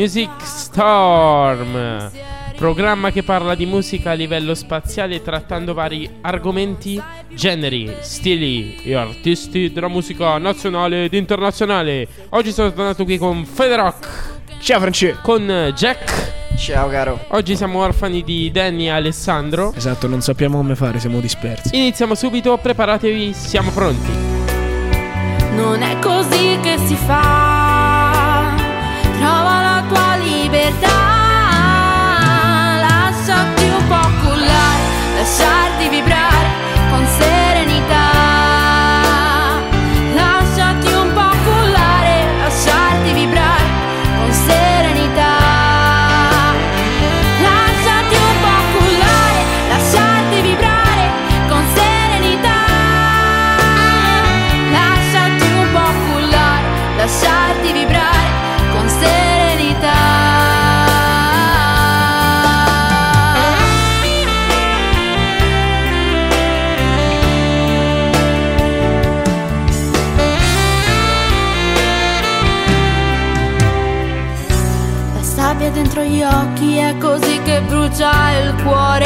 Music Storm, programma che parla di musica a livello spaziale trattando vari argomenti, generi, stili e artisti della musica nazionale ed internazionale. Oggi sono tornato qui con Federock. Ciao Francesco. Con Jack. Ciao caro. Oggi siamo orfani di Danny e Alessandro. Esatto, non sappiamo come fare, siamo dispersi. Iniziamo subito, preparatevi, siamo pronti. Non è così che si fa. Trova la tua libertà. Lasciati un po' cullare, lasciarti vibrare con serenità. Lasciati un po' cullare, lasciarti vibrare con serenità. Lasciati un po' cullare, lasciarti vibrare con serenità. Lasciati un po' cullare, lasciarti vibrare con serenità. La sabbia dentro gli occhi è così che brucia il cuore.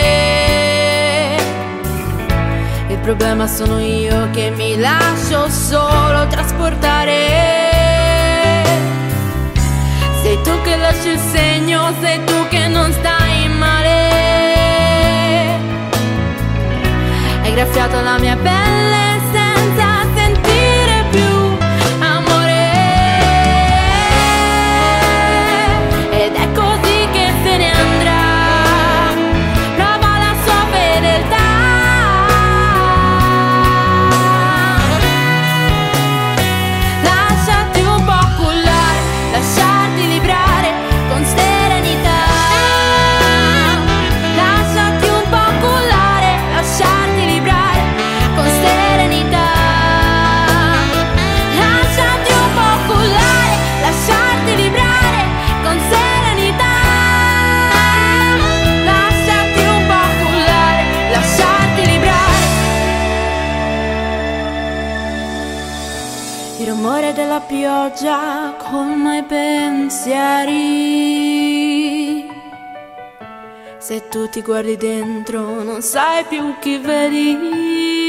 Il problema sono io che mi lascio solo trasportare. Sei tu che lasci il segno, sei tu che non stai male. Hai graffiato la mia pelle senza sentire più amore. Ed è così che se ne andrà. Prova la sua fedeltà. Lasciati un po' cullare, lasciarti vibrare con serenità. Lasciati un po' cullare, lasciarti vibrare con serenità. Lasciati un po' cullare, lasciarti vibrare con serenità. Lasciati un po' cullare, lasciarti vibrare. Il rumore della pioggia colma i pensieri. Se tu ti guardi dentro non sai più chi vedi.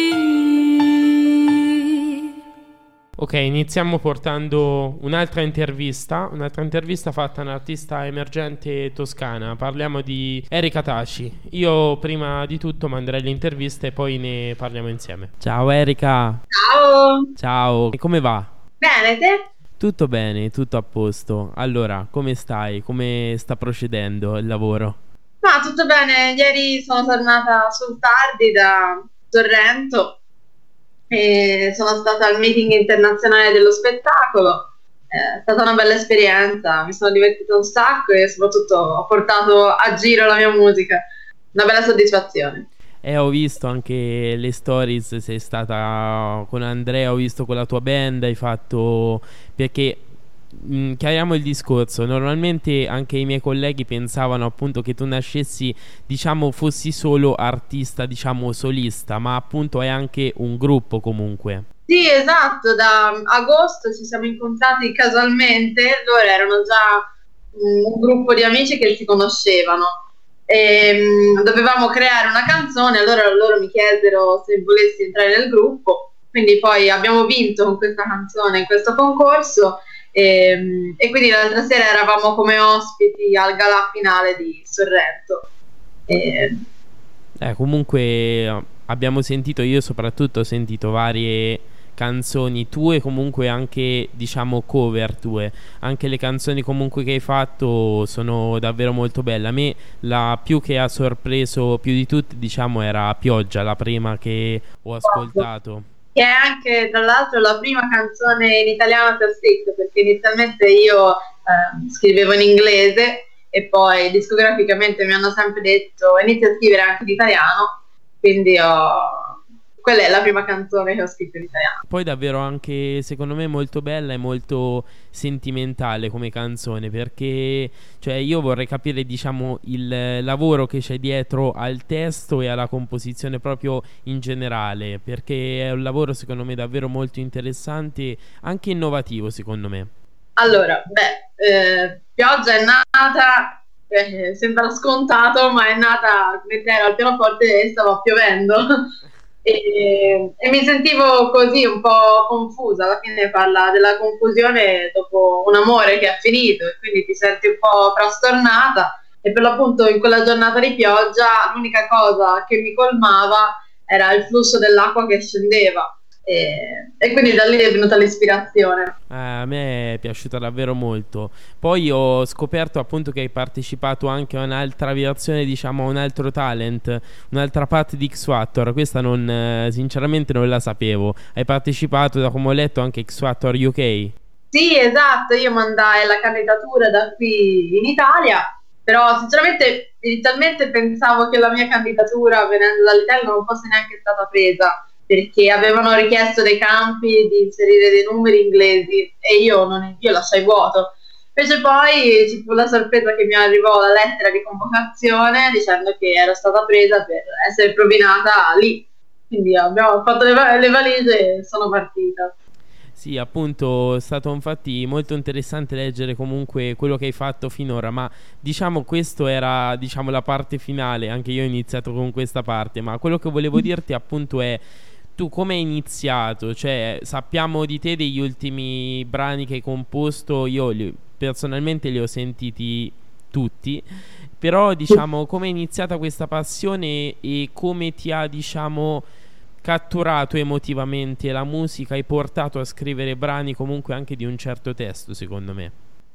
Ok, iniziamo portando un'altra intervista fatta a un'artista emergente toscana. Parliamo di Erika Taci. Io prima di tutto manderei l'intervista e poi ne parliamo insieme. Ciao Erika. Ciao. Ciao, e come va? Bene, te? Tutto bene, tutto a posto. Allora, come stai? Come sta procedendo il lavoro? Ma tutto bene, ieri sono tornata sul tardi da Sorrento e sono stata al meeting internazionale dello spettacolo. È stata una bella esperienza, mi sono divertita un sacco e soprattutto ho portato a giro la mia musica. Una bella soddisfazione. Ho visto anche le stories, sei stata con Andrea, ho visto con la tua band, hai fatto... Perché, chiariamo il discorso, normalmente anche i miei colleghi pensavano appunto che tu nascessi, diciamo, fossi solo artista, diciamo, solista, ma appunto è anche un gruppo comunque. Sì, esatto, da agosto ci siamo incontrati casualmente, loro erano già un gruppo di amici che si conoscevano. E dovevamo creare una canzone, allora loro mi chiesero se volessi entrare nel gruppo, quindi poi abbiamo vinto con questa canzone in questo concorso e quindi l'altra sera eravamo come ospiti al galà finale di Sorrento. Comunque abbiamo sentito, io soprattutto ho sentito varie canzoni tue, comunque anche, diciamo, cover tue. Anche le canzoni comunque che hai fatto sono davvero molto belle. A me la più che ha sorpreso più di tutte, diciamo, era Pioggia, la prima che ho ascoltato. Che è anche tra l'altro la prima canzone in italiano che ho scritto, perché inizialmente io scrivevo in inglese e poi discograficamente mi hanno sempre detto inizia a scrivere anche in italiano, quindi quella è la prima canzone che ho scritto in italiano. Poi davvero anche secondo me molto bella e molto sentimentale come canzone, perché cioè io vorrei capire, diciamo, il lavoro che c'è dietro al testo e alla composizione proprio in generale, perché è un lavoro secondo me davvero molto interessante, anche innovativo secondo me. Allora, Pioggia è nata, sembra scontato, ma è nata mentre ero al pianoforte e stava piovendo e mi sentivo così un po' confusa. Alla fine parla della confusione dopo un amore che è finito e quindi ti senti un po' frastornata, e per l'appunto in quella giornata di pioggia l'unica cosa che mi colmava era il flusso dell'acqua che scendeva. E quindi da lì è venuta l'ispirazione. A me è piaciuta davvero molto. Poi ho scoperto appunto che hai partecipato anche a un'altra versione, diciamo a un altro talent, un'altra parte di X Factor. Questa sinceramente non la sapevo. Hai partecipato, da come ho letto, anche a X Factor UK. Sì, esatto, io mandai la candidatura da qui in Italia, però sinceramente inizialmente pensavo che la mia candidatura venendo dall'Italia non fosse neanche stata presa, perché avevano richiesto dei campi di inserire dei numeri inglesi e io lasciai vuoto. Invece poi ci fu la sorpresa che mi arrivò la lettera di convocazione dicendo che ero stata presa per essere propinata lì. Quindi abbiamo fatto le valigie e sono partita. Sì, appunto, è stato infatti molto interessante leggere comunque quello che hai fatto finora, ma diciamo questo era, diciamo, la parte finale. Anche io ho iniziato con questa parte, ma quello che volevo dirti appunto è: tu come hai iniziato? Cioè, sappiamo di te degli ultimi brani che hai composto, personalmente li ho sentiti tutti, però diciamo come è iniziata questa passione e come ti ha, diciamo, catturato emotivamente la musica e portato a scrivere brani comunque anche di un certo testo, secondo me.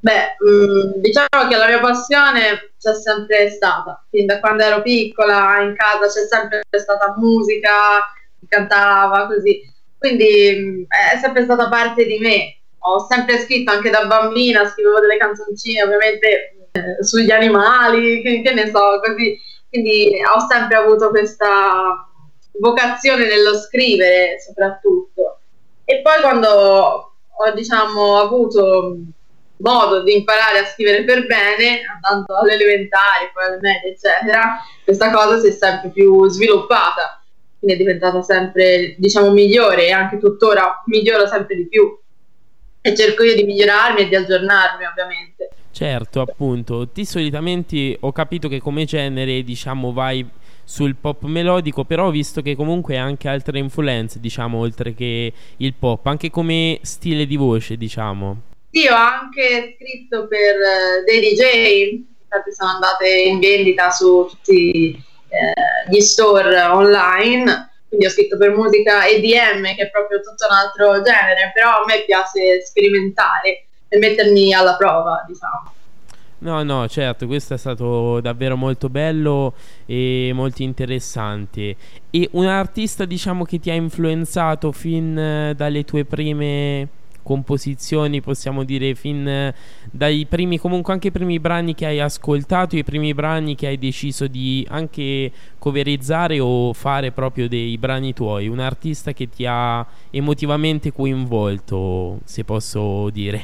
Diciamo che la mia passione c'è sempre stata, fin da quando ero piccola in casa c'è sempre stata musica, cantava così, quindi è sempre stata parte di me. Ho sempre scritto anche da bambina, scrivevo delle canzoncine ovviamente sugli animali, che ne so, così, quindi ho sempre avuto questa vocazione nello scrivere soprattutto. E poi quando ho, diciamo, avuto modo di imparare a scrivere per bene, andando alle elementari, poi alle medie eccetera, questa cosa si è sempre più sviluppata, quindi è diventata sempre, diciamo, migliore, e anche tuttora miglioro sempre di più e cerco io di migliorarmi e di aggiornarmi ovviamente. Certo, appunto, ti solitamente ho capito che come genere, diciamo, vai sul pop melodico, però ho visto che comunque hai anche altre influenze, diciamo, oltre che il pop, anche come stile di voce, diciamo. Sì, ho anche scritto per dei DJ, infatti sono andate in vendita su tutti gli store online, quindi ho scritto per musica EDM, che è proprio tutto un altro genere, però a me piace sperimentare e mettermi alla prova, diciamo. No, certo, questo è stato davvero molto bello e molto interessante. E un artista, diciamo, che ti ha influenzato fin dalle tue prime composizioni, possiamo dire, fin dai primi, comunque anche i primi brani che hai ascoltato, i primi brani che hai deciso di anche coverizzare o fare proprio dei brani tuoi, un artista che ti ha emotivamente coinvolto, se posso dire.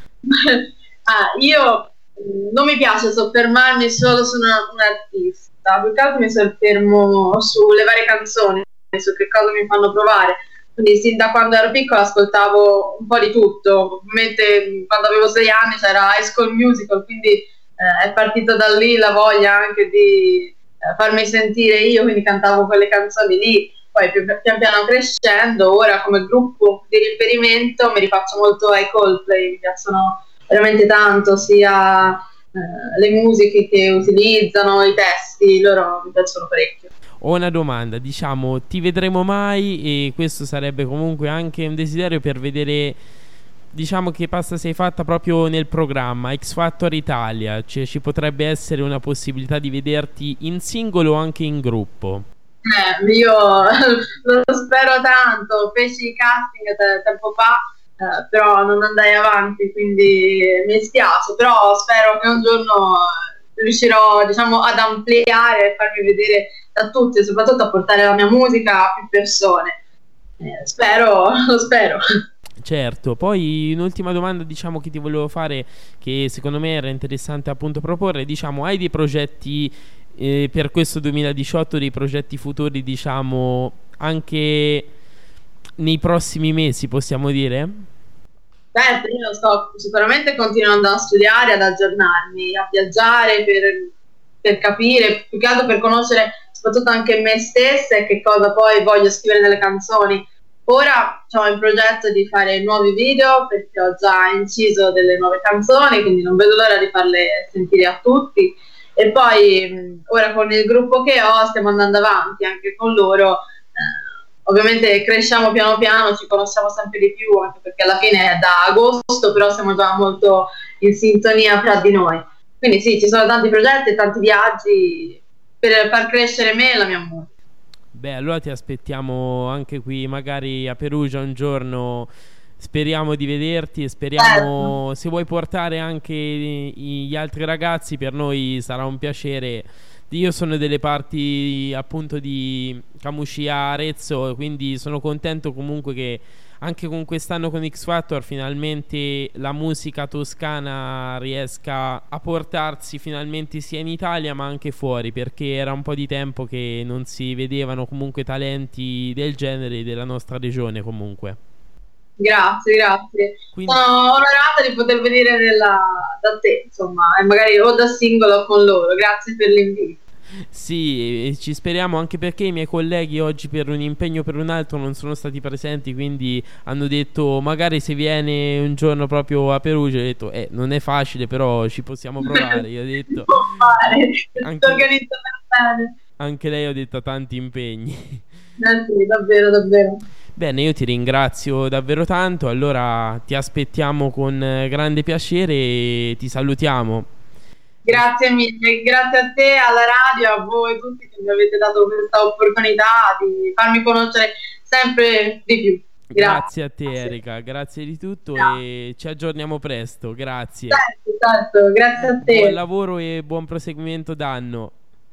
Io non mi piace soffermarmi solo su un artista, più che altro mi soffermo sulle varie canzoni, su che cosa mi fanno provare. Quindi sin da quando ero piccola ascoltavo un po' di tutto. Ovviamente quando avevo 6 anni c'era High School Musical, quindi è partita da lì la voglia anche di farmi sentire io, quindi cantavo quelle canzoni lì. Poi pian piano crescendo, ora come gruppo di riferimento mi rifaccio molto ai Coldplay, mi piacciono veramente tanto, sia le musiche che utilizzano, i testi, loro mi piacciono parecchio. Ho una domanda, diciamo, ti vedremo mai? E questo sarebbe comunque anche un desiderio per vedere, diciamo, che pasta sei fatta proprio nel programma X Factor Italia, cioè ci potrebbe essere una possibilità di vederti in singolo o anche in gruppo? Io lo spero tanto, feci casting tempo fa, però non andai avanti, quindi mi spiace, però spero che un giorno riuscirò, diciamo, ad ampliare e farmi vedere da tutti e soprattutto a portare la mia musica a più persone. Lo spero. Certo, poi un'ultima domanda, diciamo, che ti volevo fare, che secondo me era interessante appunto proporre, diciamo, hai dei progetti per questo 2018, dei progetti futuri, diciamo, anche nei prossimi mesi, possiamo dire? Certo, io sto sicuramente continuando a studiare, ad aggiornarmi, a viaggiare per capire, più che altro per conoscere soprattutto anche me stessa e che cosa poi voglio scrivere nelle canzoni. Ora ho in progetto di fare nuovi video perché ho già inciso delle nuove canzoni, quindi non vedo l'ora di farle sentire a tutti. E poi ora con il gruppo che ho stiamo andando avanti anche con loro. Ovviamente cresciamo piano piano, ci conosciamo sempre di più, anche perché alla fine è da agosto, però siamo già molto in sintonia fra di noi. Quindi sì, ci sono tanti progetti e tanti viaggi per far crescere me e la mia musica. Beh, allora ti aspettiamo anche qui, magari a Perugia un giorno. Speriamo di vederti e speriamo, se vuoi portare anche gli altri ragazzi, per noi sarà un piacere. Io sono delle parti appunto di Camuscia, Arezzo, quindi sono contento comunque che anche con quest'anno con X Factor finalmente la musica toscana riesca a portarsi finalmente sia in Italia ma anche fuori, perché era un po' di tempo che non si vedevano comunque talenti del genere della nostra regione comunque. Grazie. Quindi... Sono onorata di poter venire da te, insomma, e magari o da singolo o con loro. Grazie per l'invito. Sì, ci speriamo, anche perché i miei colleghi oggi per un impegno o per un altro non sono stati presenti, quindi hanno detto magari se viene un giorno proprio a Perugia. Ho detto non è facile, però ci possiamo provare. Io ho detto può fare, anche lei ha detto tanti impegni. Sì, davvero. Bene, io ti ringrazio davvero tanto. Allora ti aspettiamo con grande piacere e ti salutiamo. Grazie mille, grazie a te, alla radio, a voi tutti che mi avete dato questa opportunità di farmi conoscere sempre di più. Grazie a te Erika, grazie di tutto. E ci aggiorniamo presto, grazie. Certo, grazie a te. Buon lavoro e buon proseguimento d'anno.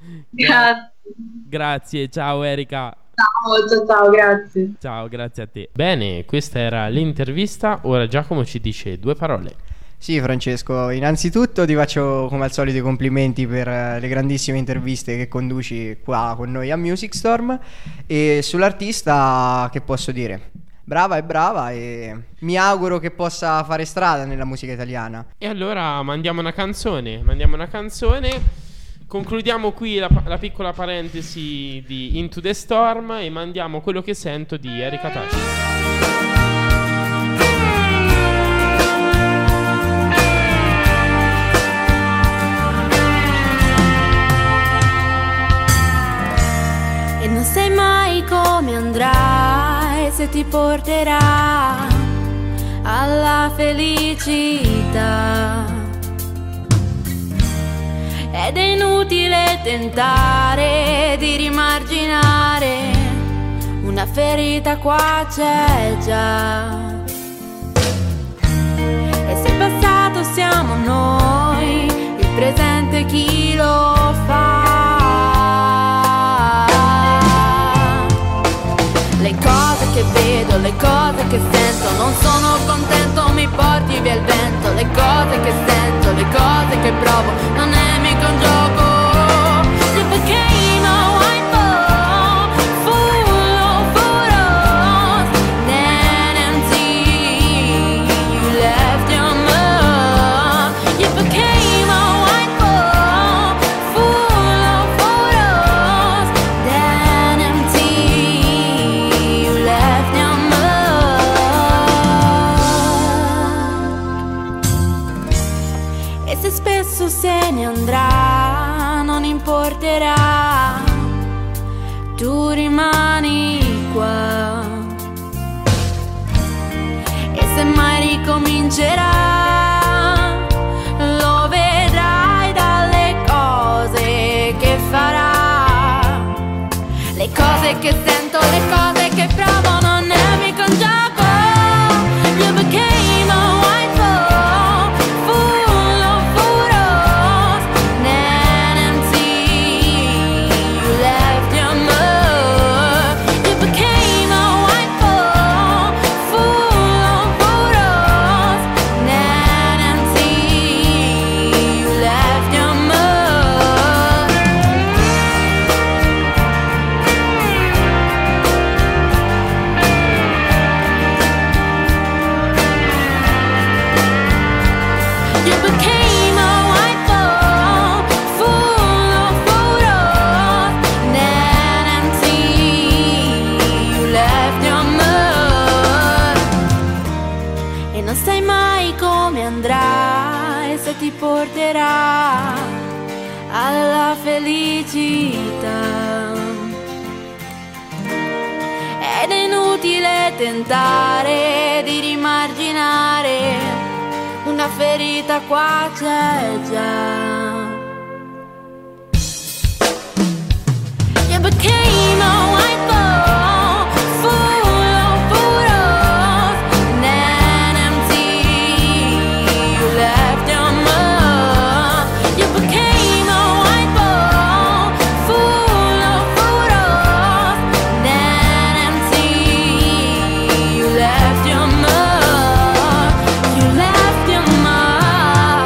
Grazie, ciao Erika. Ciao, grazie. Ciao, grazie a te. Bene, questa era l'intervista. Ora Giacomo ci dice 2 parole. Sì, Francesco, innanzitutto ti faccio come al solito i complimenti per le grandissime interviste che conduci qua con noi a Music Storm. E sull'artista che posso dire? Brava e mi auguro che possa fare strada nella musica italiana. E allora mandiamo una canzone. Concludiamo qui la piccola parentesi di Into the Storm e mandiamo Quello che sento di Erika Tasci. E non sai mai come andrai, se ti porterà alla felicità. Ed è inutile tentare di rimarginare, una ferita qua c'è già. E se il passato siamo noi, il presente chi lo fa? Le cose che vedo, le cose che sento, non sono contento, mi porti via il vento. Le cose che sento, le cose che provo, non è mica un gioco. You became a white ball, full of photos, then empty, you left your mark. You became a white ball, full of photos, then empty, you left your mark. E se spesso se ne andrà, non importerà, tu rimani qua. E se mai ricomincerà, lo vedrai dalle cose che farà. Le cose che sento, le cose che provo, non è mica un gioco. You became a white ball, full of photos, then empty, you left your mark. You became a white ball, full of photos, then felicità. Ed è inutile tentare di rimarginare, una ferita qua c'è già. You became a white ball, full of photos, and empty. You left your mark. You became a white ball, full of photos, and empty. You left your mark. You left your mark.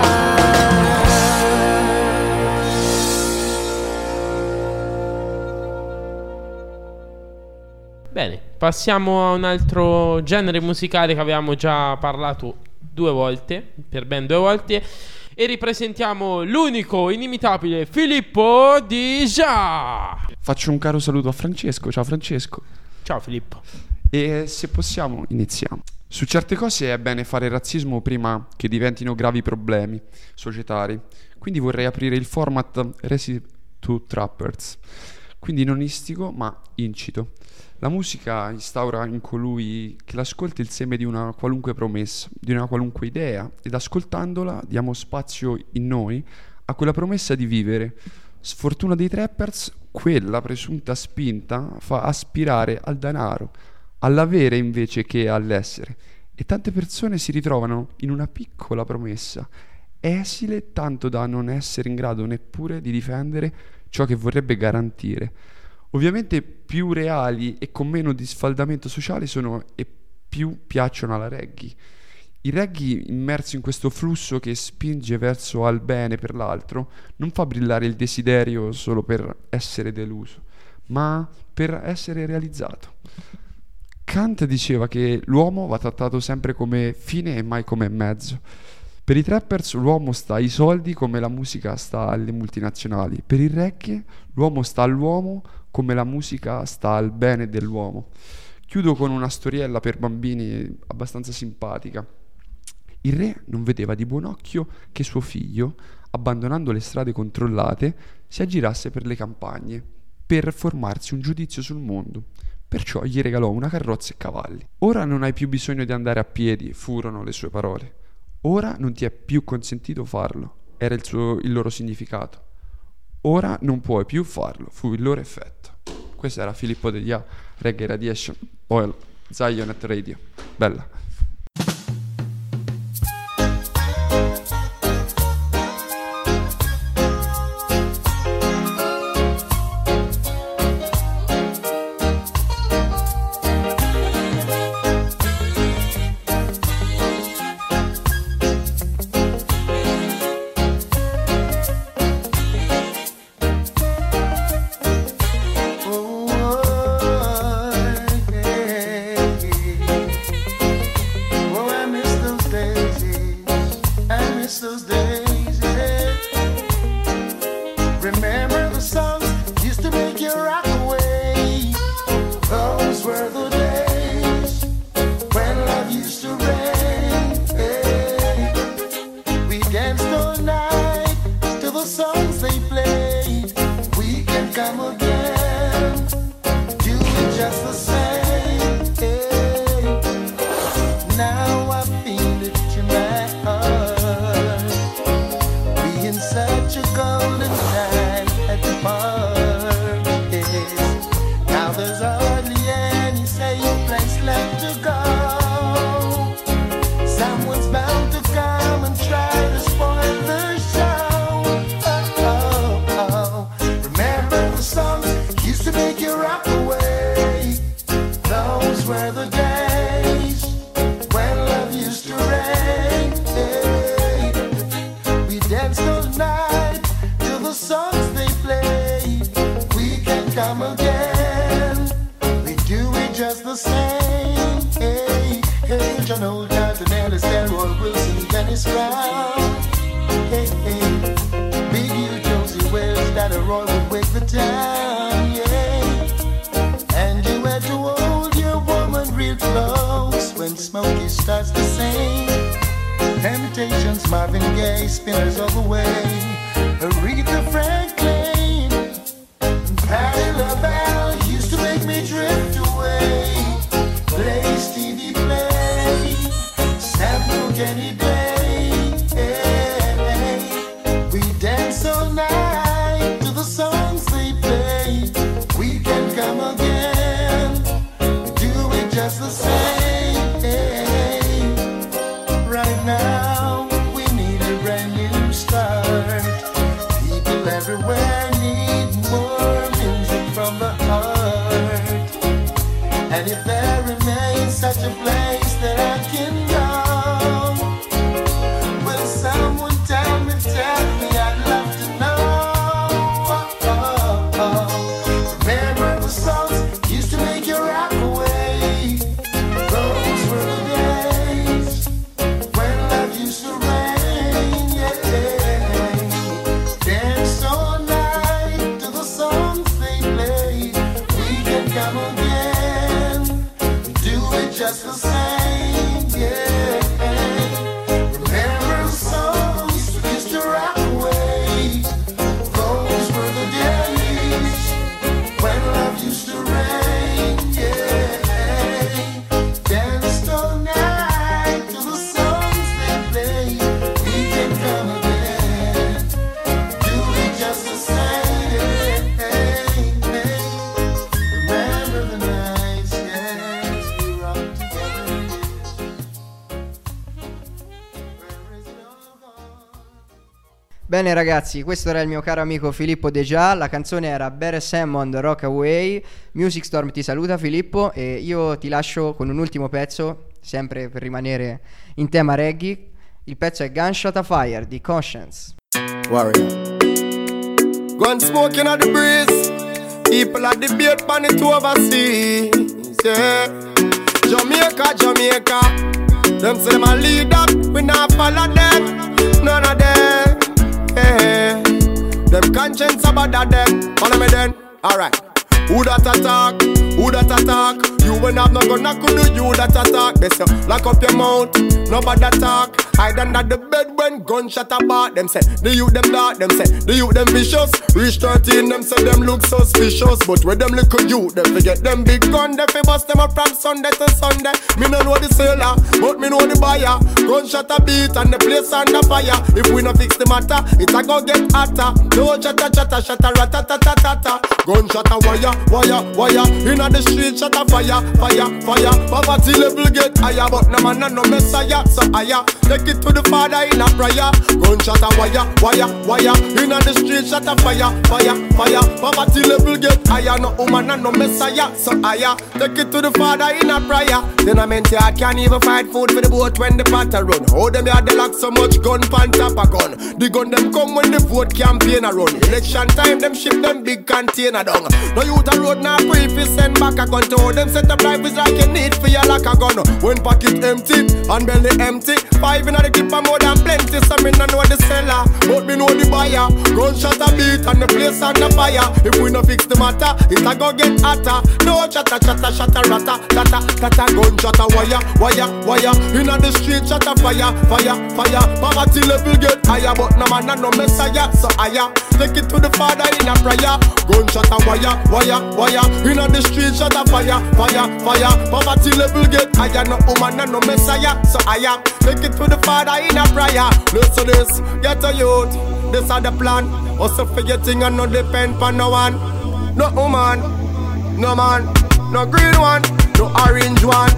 Bene, passiamo a un altro genere musicale che avevamo già parlato 2 volte, per ben 2 volte, e ripresentiamo l'unico, inimitabile Filippo Di Già. Faccio un caro saluto a Francesco. Ciao Francesco. Ciao Filippo. E se possiamo iniziamo. Su certe cose è bene fare razzismo prima che diventino gravi problemi societari. Quindi vorrei aprire il format Resi to Trappers. Quindi non istigo ma incito. La musica instaura in colui che l'ascolta il seme di una qualunque promessa, di una qualunque idea, ed ascoltandola diamo spazio in noi a quella promessa di vivere. Sfortuna dei trappers, quella presunta spinta fa aspirare al denaro, all'avere invece che all'essere, e tante persone si ritrovano in una piccola promessa, esile tanto da non essere in grado neppure di difendere ciò che vorrebbe garantire. Ovviamente più reali e con meno di sfaldamento sociale sono e più piacciono alla reggae. Il reggae, immerso in questo flusso che spinge verso al bene per l'altro, non fa brillare il desiderio solo per essere deluso, ma per essere realizzato. Kant diceva che l'uomo va trattato sempre come fine e mai come mezzo. Per i trappers l'uomo sta ai soldi come la musica sta alle multinazionali. Per il reggae l'uomo sta all'uomo come la musica sta al bene dell'uomo. Chiudo con una storiella per bambini abbastanza simpatica. Il re non vedeva di buon occhio che suo figlio, abbandonando le strade controllate, si aggirasse per le campagne per formarsi un giudizio sul mondo. Perciò gli regalò una carrozza e cavalli. Ora non hai più bisogno di andare a piedi, furono le sue parole. Ora non ti è più consentito farlo, era il loro significato. Ora non puoi più farlo, fu il loro effetto. Questo era Filippo De Già, Reggae Radiation, Oil, Zionet Radio. Bella. Marvin Gaye, Spinners of the Way, Aretha Franklin, everywhere need more music from the heart. And if there remains such a place that I can go, will someone tell me, I'd love to know. Remember the songs used to make you rock away. Those were the days when love used to rain, yeah. Dance all night to the songs they played. We can come again, do it just the same, yeah. Remember the songs used to rock away. Those were the days when love used to rain, yeah. Danced all night to the songs they played. We can come again, do it just the same. Remember the nights, yes, we rocked together. Where is it all gone? Bene ragazzi, questo era il mio caro amico Filippo De Già. La canzone era Better Hammond, Rockaway. Music Storm ti saluta Filippo, e io ti lascio con un ultimo pezzo, sempre per rimanere in tema reggae. Il pezzo è Gunshot a Fire di Conscience. Warrior. Go and smoking on the breeze. People at the beat pan it overseas. Yeah. Jamaica. Them say them a lead up, we not follow them. None of them. Yeah. Them conscience about that them. Follow me then. Alright. Who that attack? Who that attack? You will have no gun, I could do you that attack. They say, lock up your mouth, nobody attack. Hide under the bed when gunshot about. Them say, the youth them dark. Them say, the youth them vicious. Reach 13, them say them look suspicious. But with them little youth, them forget them big gun. They fi bust them up from Sunday to Sunday. Me no know the seller, but me know the buyer. Gunshot a beat and the place under fire. If we no fix the matter, it a go get hotter. No chatter, ratatatatata. Gunshot a wire. Inna the street, shut a fire. Poverty level get higher, but no man and no messiah. So higher, take it to the Father in a prayer. Gunshot a wire. Inna the street, shut a fire. Poverty level get higher, no woman and no messiah. So higher, take it to the Father in a prayer. Then I meant I can't even find food for the boat when the pot a run. How them here they lock so much gun pan top a gun. The gun them come when the vote campaign a run. Election time them ship them big container down. No youth a road now free fi send back a gun to how them set up life is like you need for your lock a gun. When pocket empty and belly empty, 5 in the clip a more than plenty. So me no know the seller, but me know the buyer. Gunshot a beat and the place on the fire. If we no fix the matter, it a go get hotter. No chatter, rata. Gunshot a wire. Inna the street, shut a fire. Poverty level get higher, but no man and no messiah. So higher, take it to the Father in a prayer. Gunshot a wire. Inna the street, shut a fire. Poverty level get higher, no woman and no messiah. So higher, take it to the Father in a prayer. Listen to this, get a youth. This are the plan. Also forgetting and no depend on no one. No woman, no man, no green one, no orange one.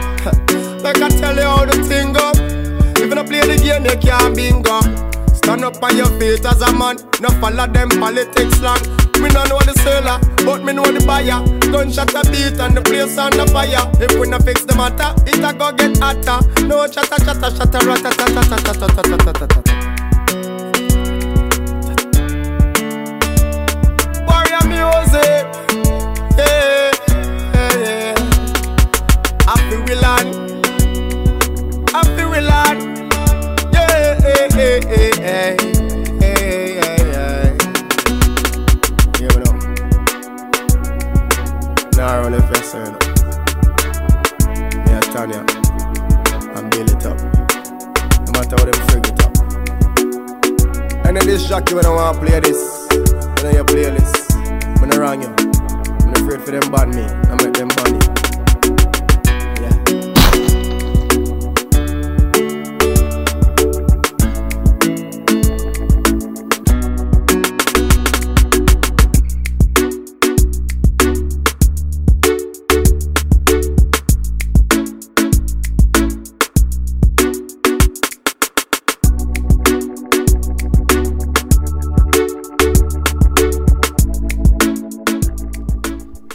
Like I tell you how the thing go. If you don't play the game, you can't bingo. Stand up on your feet as a man. No follow them politics long. Me no know the seller, but me know the buyer. Gunshot a beat and the place on the fire. If we no fix the matter, it a go get hotter. No chatter, ratatatatata. Warrior music, yeah. Happy we land, yeah. Nah, only first, yeah, Tanya, and build it up. No matter how them frig it up. And then this jockey when I want to play this, and then you play this. I'm not wrong you. I'm afraid for them ban me. I make them ban you.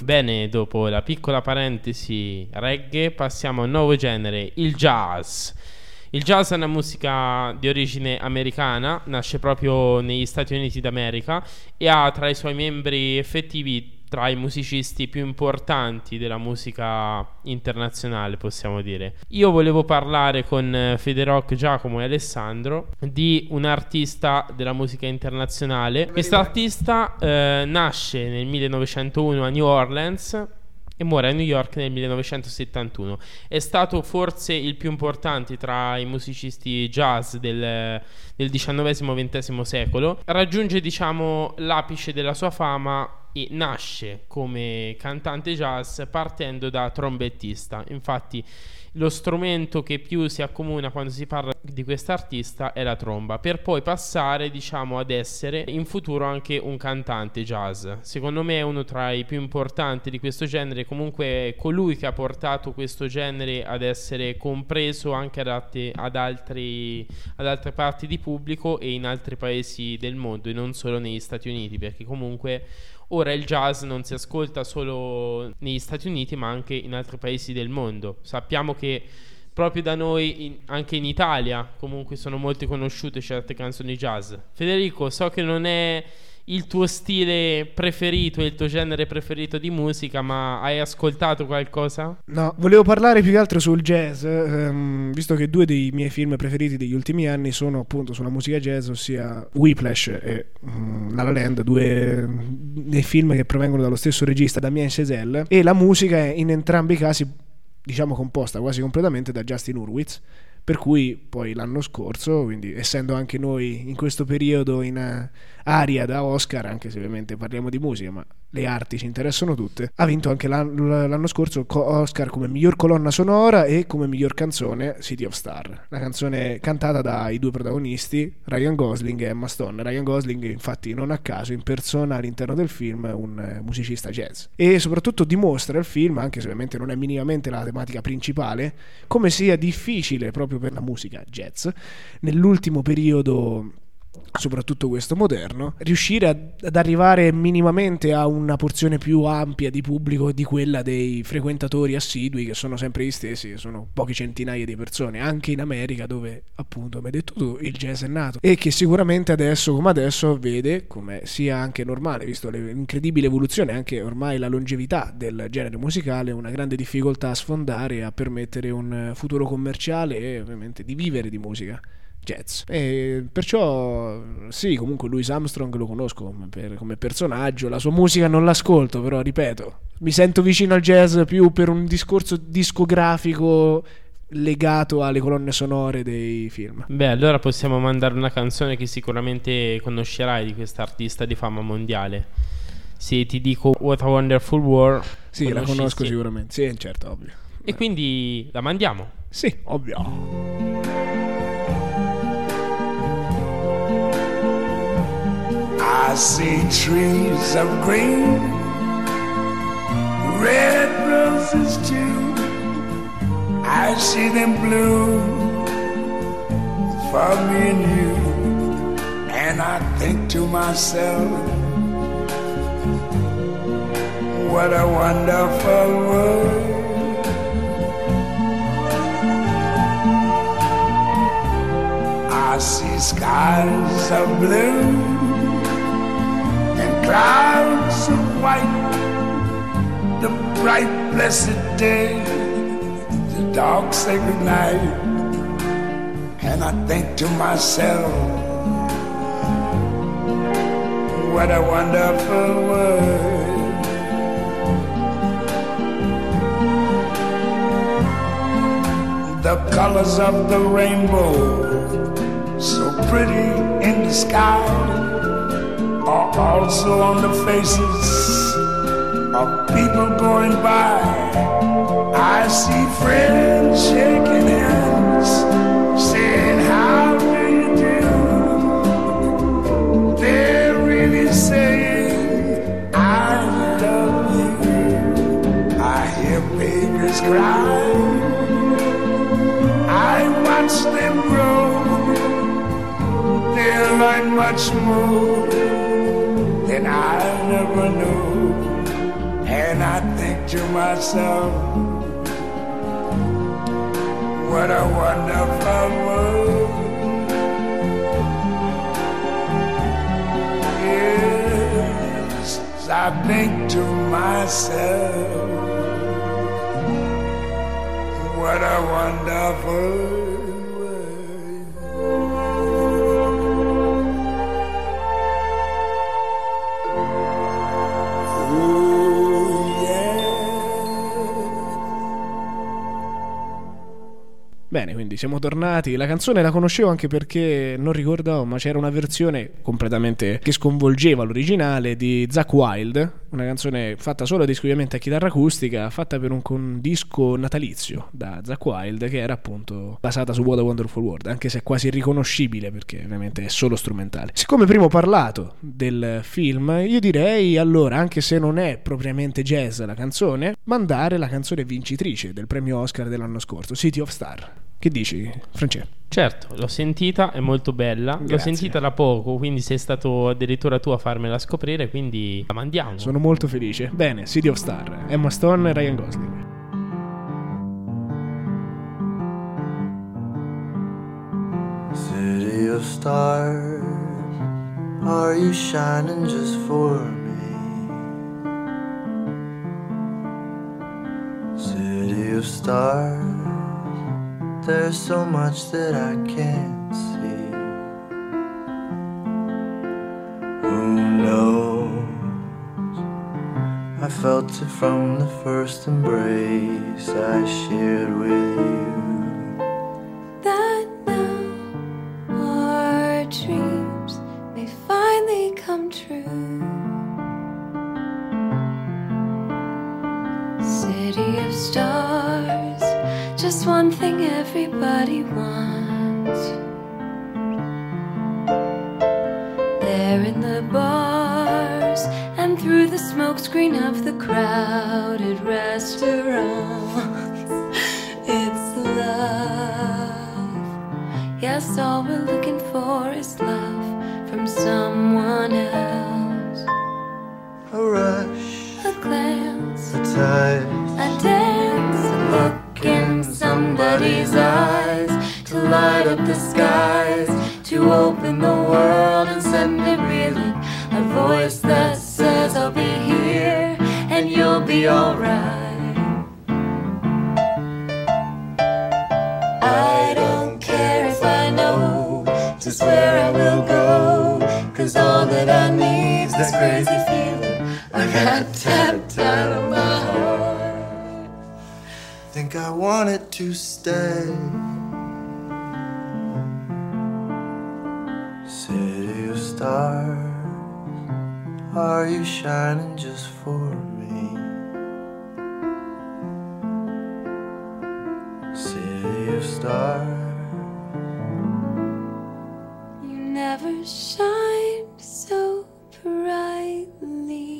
Bene, dopo la piccola parentesi reggae passiamo a un nuovo genere, il jazz. Il jazz è una musica di origine americana, nasce proprio negli Stati Uniti d'America e ha tra i suoi membri effettivi tra i musicisti più importanti della musica internazionale, possiamo dire. Io volevo parlare con Federoc, Giacomo e Alessandro di un artista della musica internazionale. Questo artista nasce nel 1901 a New Orleans e muore a New York nel 1971. È stato forse il più importante tra i musicisti jazz del XIX-XX secolo. Raggiunge, diciamo, l'apice della sua fama e nasce come cantante jazz partendo da trombettista. Infatti lo strumento che più si accomuna quando si parla di quest'artista è la tromba, per poi passare, diciamo, ad essere in futuro anche un cantante jazz. Secondo me è uno tra i più importanti di questo genere, comunque colui che ha portato questo genere ad essere compreso anche ad altre parti di pubblico e in altri paesi del mondo e non solo negli Stati Uniti, perché comunque ora il jazz non si ascolta solo negli Stati Uniti ma anche in altri paesi del mondo. Sappiamo che proprio da noi, anche in Italia, comunque sono molto conosciute certe canzoni jazz. Federico, so che non è il tuo stile preferito, il tuo genere preferito di musica, ma hai ascoltato qualcosa? No, volevo parlare più che altro sul jazz, visto che due dei miei film preferiti degli ultimi anni sono appunto sulla musica jazz, ossia Whiplash e La La Land, due dei film che provengono dallo stesso regista, Damien Chazelle, e la musica è in entrambi i casi, diciamo, composta quasi completamente da Justin Hurwitz. Per cui poi l'anno scorso, quindi essendo anche noi in questo periodo in aria da Oscar, anche se ovviamente parliamo di musica ma le arti ci interessano tutte, ha vinto anche l'anno scorso Oscar come miglior colonna sonora e come miglior canzone City of Star, la canzone cantata dai due protagonisti Ryan Gosling e Emma Stone. Ryan Gosling infatti non a caso impersona all'interno del film un musicista jazz e soprattutto dimostra il film, anche se ovviamente non è minimamente la tematica principale, come sia difficile proprio per la musica jazz nell'ultimo periodo, soprattutto questo moderno, riuscire ad arrivare minimamente a una porzione più ampia di pubblico di quella dei frequentatori assidui, che sono sempre gli stessi, che sono poche centinaia di persone, anche in America, dove appunto, come hai detto tu, il jazz è nato e che sicuramente adesso come adesso vede come sia anche normale, visto l'incredibile evoluzione, anche ormai la longevità del genere musicale, una grande difficoltà a sfondare, a permettere un futuro commerciale e ovviamente di vivere di musica jazz. E perciò sì, comunque Louis Armstrong lo conosco come personaggio, la sua musica non l'ascolto, però ripeto, mi sento vicino al jazz più per un discorso discografico legato alle colonne sonore dei film. Beh, allora possiamo mandare una canzone che sicuramente conoscerai di quest'artista di fama mondiale. Se ti dico What a Wonderful World, sì, la conosco sicuramente. Sì, certo, ovvio. E quindi la mandiamo? Sì, ovvio. I see trees of green, red roses too. I see them bloom for me and you. And I think to myself, what a wonderful world. I see skies of blue, clouds of white, the bright blessed day, the dark sacred night. And I think to myself, what a wonderful world. The colors of the rainbow, so pretty in the sky, are also on the faces of people going by. I see friends shaking hands, saying, how do you do? They're really saying, I love you. I hear babies cry, I watch them grow. They'll learn much more than I never knew. And I think to myself, what a wonderful world. Yes, I think to myself, what a wonderful world. Bene, quindi siamo tornati. La canzone la conoscevo anche perché non ricordavo, ma c'era una versione completamente che sconvolgeva l'originale di Zakk Wylde, una canzone fatta solo ed esclusivamente a chitarra acustica, fatta per un disco natalizio da Zakk Wylde, che era appunto basata su What a Wonderful World, anche se è quasi irriconoscibile perché ovviamente è solo strumentale. Siccome prima ho parlato del film, io direi allora, anche se non è propriamente jazz la canzone, mandare la canzone vincitrice del premio Oscar dell'anno scorso, City of Stars. Che dici, Francesco? Certo, l'ho sentita, è molto bella. Grazie. L'ho sentita da poco, quindi sei stato addirittura tu a farmela scoprire, quindi la mandiamo. Sono molto felice. Bene, City of Stars, Emma Stone e Ryan Gosling. City of stars, are you shining just for me? City of stars, there's so much that I can't see. Who knows? I felt it from the first embrace I shared with you. That now our dreams may finally come true. City of stars, just one thing everybody wants. There in the bars and through the smokescreen of the crowded restaurants, it's love. Yes, all we're looking for is love from someone else. A rush, A glance, a touch, a dance, a look in somebody's eyes, to light up the skies, to open the world and send it reeling. A voice that says I'll be here and you'll be alright. I don't care if I know just where I will go, 'cause all that I need's this crazy feeling I got tapped out of my heart. think I wanted to stay. City of stars, are you shining just for me? City of stars, You never shined so brightly.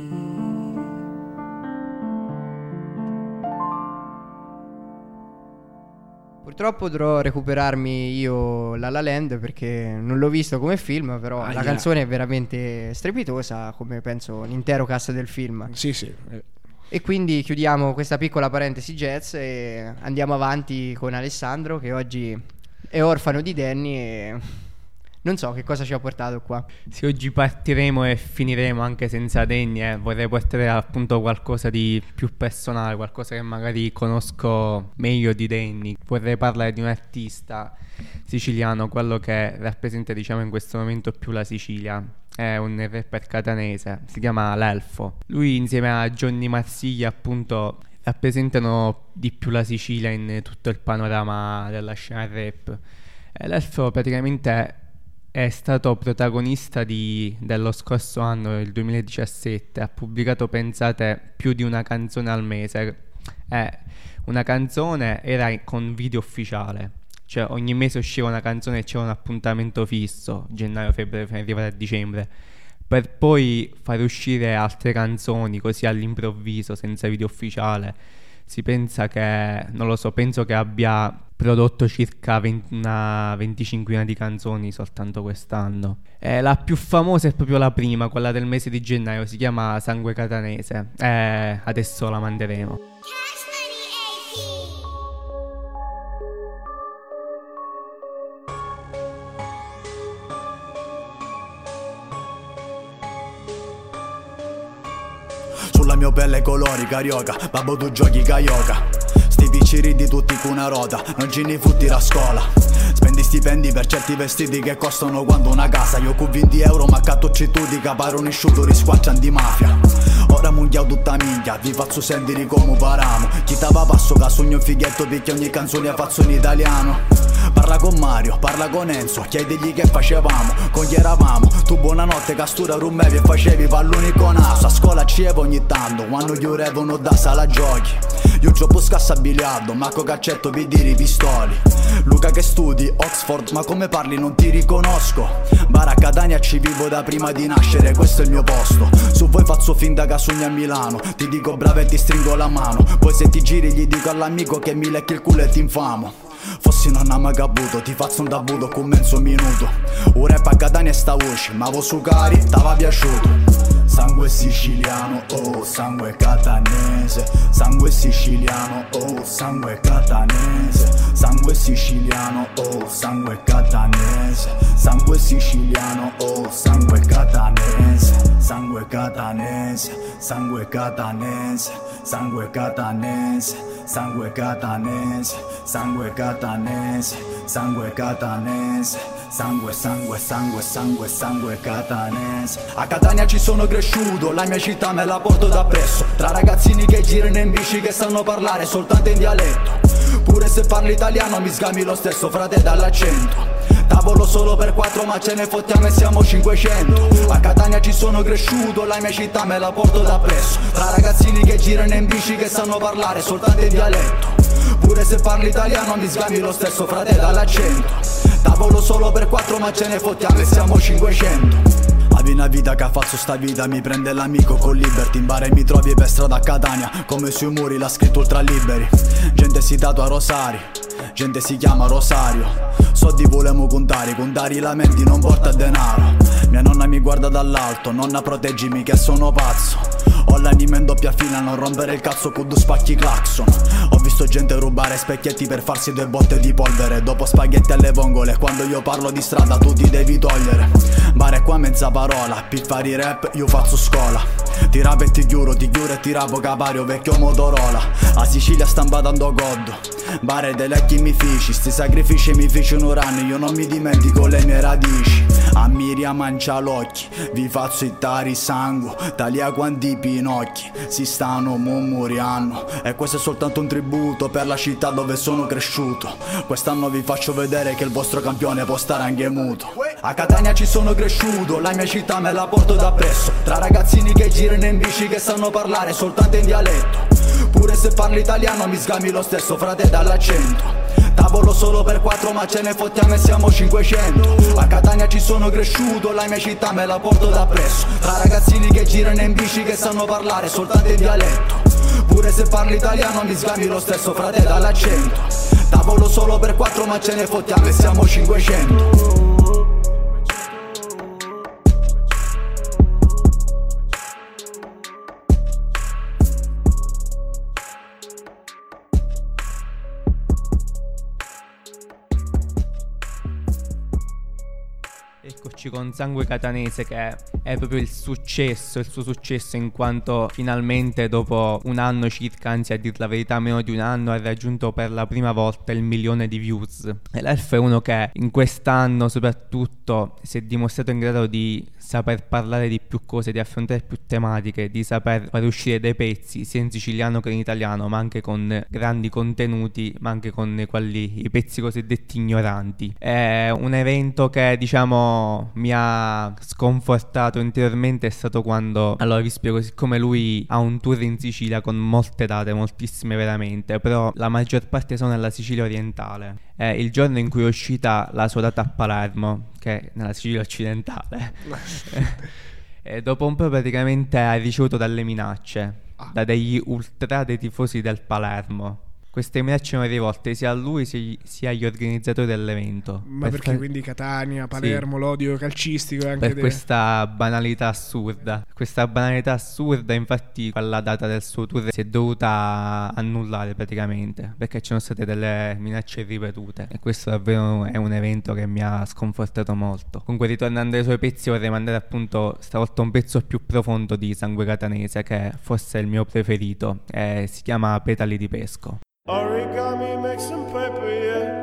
Purtroppo dovrò recuperarmi io La La Land perché non l'ho visto come film, però la canzone è veramente strepitosa, come penso l'intero cast del film. Sì, sì. E quindi chiudiamo questa piccola parentesi jazz e andiamo avanti con Alessandro, che oggi è orfano di Danny e non so che cosa ci ha portato qua. Sì, oggi partiremo e finiremo anche senza Danny. Vorrei portare appunto qualcosa di più personale, qualcosa che magari conosco meglio di Danny. Vorrei parlare di un artista siciliano, quello che rappresenta, diciamo, in questo momento più la Sicilia. È un rapper catanese, si chiama L'Elfo. Lui insieme a Johnny Marsiglia appunto rappresentano di più la Sicilia in tutto il panorama della scena rap. L'Elfo praticamente è stato protagonista dello scorso anno, il 2017. Ha pubblicato, pensate, più di una canzone al mese. Una canzone era con video ufficiale, cioè ogni mese usciva una canzone e c'era un appuntamento fisso, gennaio, febbraio, fino ad arrivare a dicembre, per poi far uscire altre canzoni così all'improvviso senza video ufficiale. Si pensa che, non lo so, penso che abbia prodotto circa una 25 di canzoni soltanto quest'anno. La più famosa è proprio la prima, quella del mese di gennaio, si chiama Sangue Catanese. Adesso la manderemo. Sulla mia pelle colori carioca, babbo tu giochi caioca. Sti picci ridi tutti con una rota, non gini futti la scuola. Spendi stipendi per certi vestiti che costano quanto una casa. Io con 20 euro ma catto cittuti capare un isciuto risquaccian di mafia. Ora mungiao tutta minchia, vi faccio sentire come paramo. Chi tava passo che sogno un fighetto perché ogni canzone faccio in italiano. Parla con Mario, parla con Enzo, chiedigli che facevamo, con chi eravamo. Tu buonanotte castura rummevi e facevi palloni con naso. A scuola c'evo ogni tanto, quando chiudevano da sala giochi. Io gioco scassa a biliardo, Marco Caccetto vi diri pistoli. Luca che studi, Oxford, ma come parli non ti riconosco. Bar a Catania ci vivo da prima di nascere, questo è il mio posto. Su voi faccio finta che sogno a Milano, ti dico bravo e ti stringo la mano. Poi se ti giri gli dico all'amico che mi lecchi il culo e ti infamo. Fossi nonna magabuto, ti faccio un tabuto con mezzo minuto. Un rap a Catania sta voce, ma vo su cari, t'ava piaciuto. Sangue siciliano, oh, sangue catanese. Sangue siciliano, oh, sangue catanese. Sangue siciliano, oh, sangue catanese. Sangue siciliano, oh, sangue catanese. Sangue catanese, sangue catanese. Sangue catanese, sangue catanese. Sangue catanese, sangue catanese. Sangue, sangue, sangue, sangue, sangue catanese. A Catania ci sono cresciuto, la mia città me la porto da presso. Tra ragazzini che girano in bici che sanno parlare soltanto in dialetto. Pure se parli italiano mi sgami lo stesso, frate, dall'accento. Tavolo solo per 4 ma ce ne fottiamo e siamo 500. A Catania ci sono cresciuto, la mia città me la porto da presso. Tra ragazzini che girano in bici che sanno parlare soltanto in dialetto. Pure se parli italiano mi sgami lo stesso, frate, dall'accento. Tavolo solo per 4 ma ce ne fottiamo e siamo 500. Avevi una vita che ha fatto sta vita, mi prende l'amico con Liberty. In bar e mi trovi per strada a Catania, come sui muri l'ha scritto ultra liberi. Gente si tatua Rosari, gente si chiama Rosario. Soldi volemo contare i lamenti non porta denaro. Mia nonna mi guarda dall'alto, nonna proteggimi che sono pazzo. Ho l'anima in doppia fila, non rompere il cazzo con due spacchi clacson. Ho visto gente rubare specchietti per farsi 2 botte di polvere. Dopo spaghetti alle vongole, quando io parlo di strada tu ti devi togliere. Bare qua mezza parola, per fare rap io faccio scuola. Ti rap e ti chiuro e ti rapo capario vecchio Motorola. A Sicilia sta badando goddo, bare dei lecchi mi fici. Sti sacrifici mi feci un anno, io non mi dimentico le mie radici. A Miriam mancia l'occhi, vi faccio ittare sangue, taglia quanti pinocchi si stanno mummuriando. E questo è soltanto un tributo per la città dove sono cresciuto. Quest'anno vi faccio vedere che il vostro campione può stare anche muto. A Catania ci sono cresciuto, la mia città me la porto da presso. Tra ragazzini che girano in bici che sanno parlare soltanto in dialetto. Pure se parli italiano mi sgami lo stesso, frate, dall'accento. Tavolo solo per 4 ma ce ne fottiamo e siamo 500. A Catania ci sono cresciuto, la mia città me la porto da presso. Tra ragazzini che girano in bici che sanno parlare soltanto in dialetto. Pure se parli italiano mi sgami lo stesso, frate, dall'accento. Tavolo solo per 4 ma ce ne fottiamo e siamo 500. Eccoci con Sangue Catanese, che è proprio il suo successo, in quanto finalmente dopo un anno circa, anzi a dir la verità meno di un anno, ha raggiunto per la prima volta il 1 milione di views. E l'Elf è uno che in quest'anno soprattutto si è dimostrato in grado di saper parlare di più cose, di affrontare più tematiche, di saper far uscire dei pezzi sia in siciliano che in italiano, ma anche con grandi contenuti, ma anche con i pezzi cosiddetti ignoranti. È un evento che, diciamo, mi ha sconfortato interiormente è stato quando, allora vi spiego, siccome lui ha un tour in Sicilia con molte date, moltissime veramente, però la maggior parte sono nella Sicilia orientale. Il giorno in cui è uscita la sua data a Palermo, che è nella Sicilia occidentale, e dopo un po' praticamente ha ricevuto delle minacce da degli ultra dei tifosi del Palermo. queste minacce non rivolte sia a lui sia agli organizzatori dell'evento. Ma perché quindi Catania, Palermo, l'odio calcistico anche per questa banalità assurda. Questa banalità assurda, infatti, alla data del suo tour si è dovuta annullare praticamente, perché ci sono state delle minacce ripetute, e questo davvero è un evento che mi ha sconfortato molto. Comunque, ritornando ai suoi pezzi, vorrei mandare appunto stavolta un pezzo più profondo di Sangue Catanese, che forse è il mio preferito, si chiama Petali di Pesco. Origami, make some paper, yeah.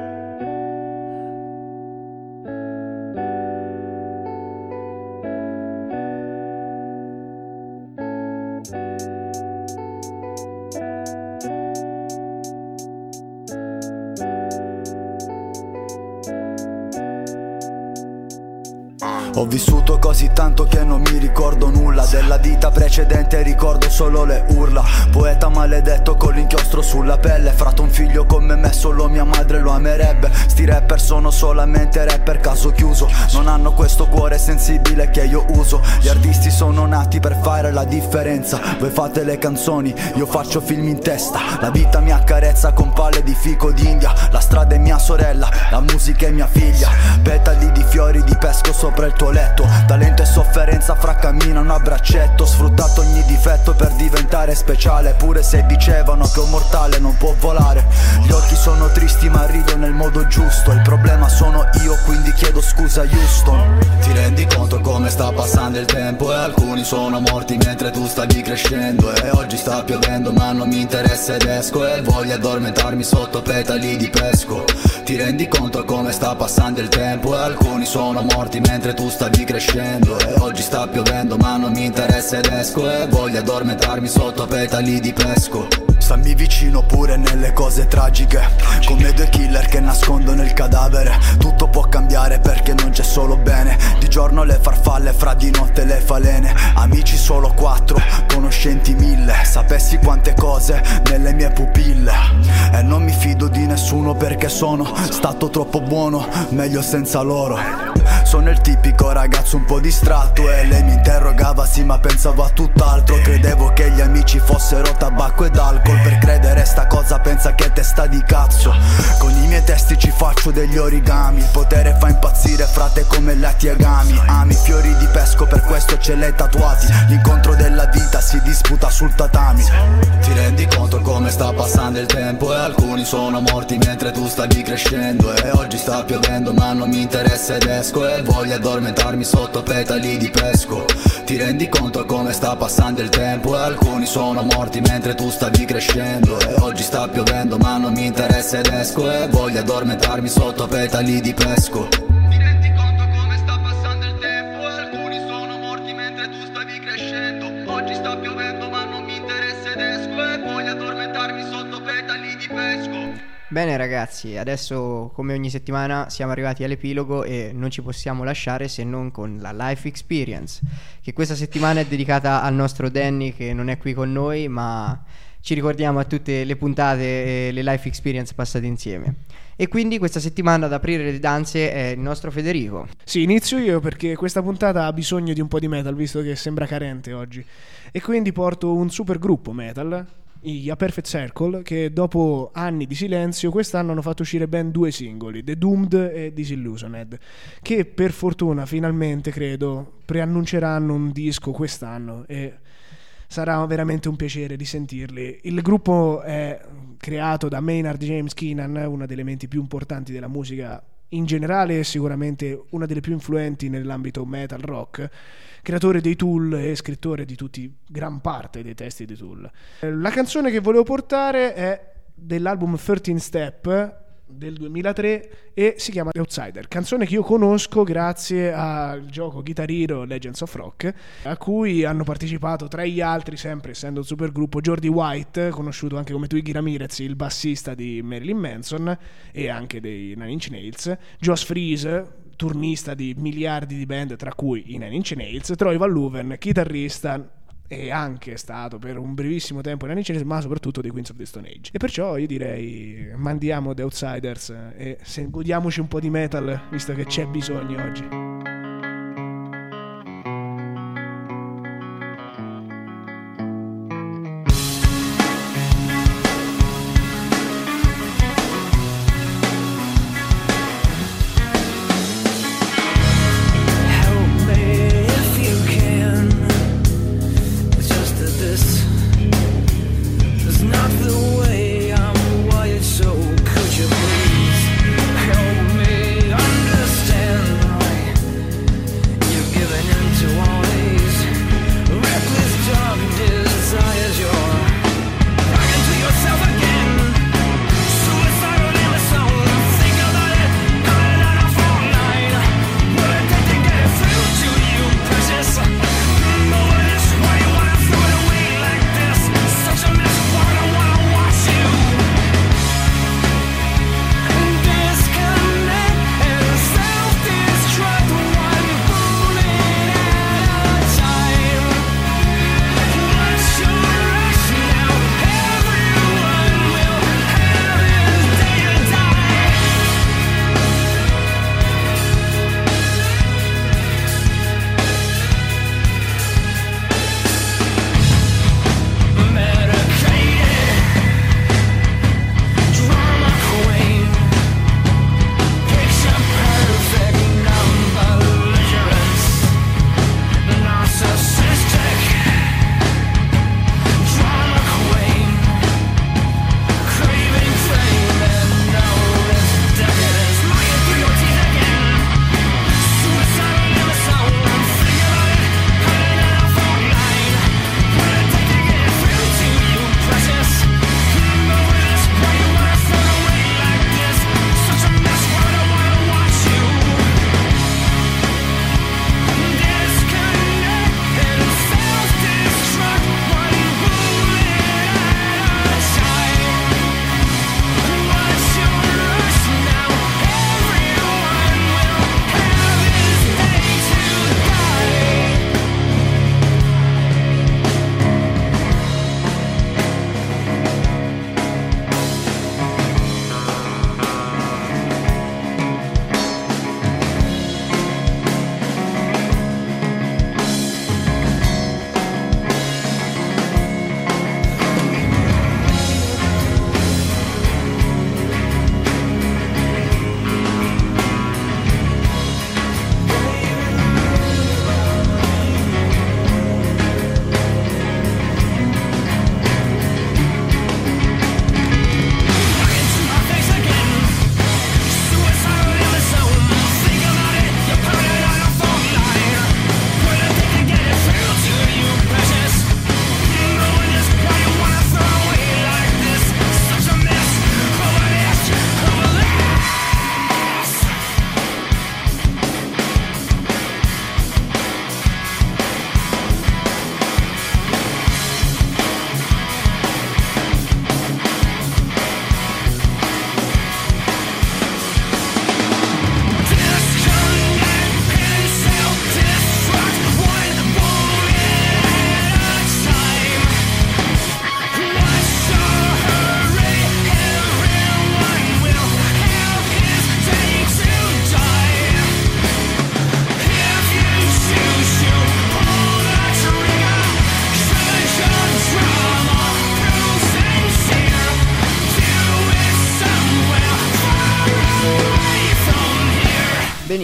Ho vissuto così tanto che non mi ricordo nulla della vita precedente, ricordo solo le urla. Poeta maledetto con l'inchiostro sulla pelle, frato un figlio come me, solo mia madre lo amerebbe. Sti rapper sono solamente rapper caso chiuso, non hanno questo cuore sensibile che io uso. Gli artisti sono nati per fare la differenza, voi fate le canzoni, io faccio film in testa. La vita mi accarezza con palle di fico d'India, la strada è mia sorella, la musica è mia figlia. Petali di fiori di pesco sopra il tuo letto, talento e sofferenza fra camminano a braccetto. Sfruttato ogni difetto per diventare speciale, pure se dicevano che un mortale non può volare. Gli occhi sono tristi ma rido nel modo giusto, il problema sono io, quindi chiedo scusa Houston. Ti rendi conto come sta passando il tempo e alcuni sono morti mentre tu stavi crescendo. E oggi sta piovendo ma non mi interessa ed esco, e voglio addormentarmi sotto petali di pesco. Ti rendi conto come sta passando il tempo e alcuni sono morti mentre tu stavi crescendo. E oggi sta piovendo ma non mi interessa ed esco, e voglio addormentarmi sotto petali di pesco. Stammi vicino pure nelle cose tragiche, come due killer che nascondono il cadavere. Tutto può cambiare perché non c'è solo bene. Di giorno le farfalle, fra di notte le falene. Amici solo 4, conoscenti 1000. Sapessi quante cose nelle mie pupille. E non mi fido di nessuno perché sono stato troppo buono, meglio senza loro. Sono il tipico ragazzo un po' distratto, e lei mi interrogava sì ma pensavo a tutt'altro. Credevo che gli amici fossero tabacco ed alcol, per credere sta cosa pensa che testa di cazzo. Con i miei testi ci faccio degli origami, il potere fa impazzire frate come lati e gami. Ami fiori di pesco, per questo ce l'hai tatuati, l'incontro della vita si disputa sul tatami. Ti rendi conto come sta passando il tempo e alcuni sono morti mentre tu stavi crescendo. E oggi sta piovendo ma non mi interessa ed esco, e voglio addormentarmi sotto petali di pesco. Ti rendi conto come sta passando il tempo e alcuni sono morti mentre tu stavi crescendo. E oggi sta piovendo ma non mi interessa ed esco, e voglio addormentarmi sotto petali di pesco. Ti rendi conto come sta passando il tempo e alcuni sono morti mentre tu stavi crescendo. Oggi sta piovendo ma non mi interessa ed esco, e voglio addormentarmi sotto petali di pesco. Bene ragazzi, adesso come ogni settimana siamo arrivati all'epilogo e non ci possiamo lasciare se non con la Life Experience, che questa settimana è dedicata al nostro Danny che non è qui con noi, ma ci ricordiamo a tutte le puntate e le Life Experience passate insieme. E quindi questa settimana ad aprire le danze è il nostro Federico. Sì, inizio io perché questa puntata ha bisogno di un po' di metal, visto che sembra carente oggi, e quindi porto un super gruppo metal, gli A Perfect Circle, che dopo anni di silenzio quest'anno hanno fatto uscire ben 2 singoli, The Doomed e Disillusioned, che per fortuna finalmente credo preannunceranno un disco quest'anno e sarà veramente un piacere di sentirli. Il gruppo è creato da Maynard James Keenan, una delle menti più importanti della musica in generale e sicuramente una delle più influenti nell'ambito metal rock, creatore dei Tool e scrittore di gran parte dei testi dei Tool. La canzone che volevo portare è dell'album 13 Step del 2003 e si chiama The Outsider, canzone che io conosco grazie al gioco Guitar Hero Legends of Rock, a cui hanno partecipato tra gli altri, sempre essendo un supergruppo, Jordi White, conosciuto anche come Twiggy Ramirez, il bassista di Marilyn Manson e anche dei Nine Inch Nails, Josh Freese, turnista di miliardi di band tra cui i Nine Inch Nails, Troy Van Leeuwen, chitarrista e anche stato per un brevissimo tempo in Nine Inch Nails, ma soprattutto dei Queens of the Stone Age. E perciò io direi mandiamo The Outsiders e godiamoci un po' di metal, visto che c'è bisogno oggi.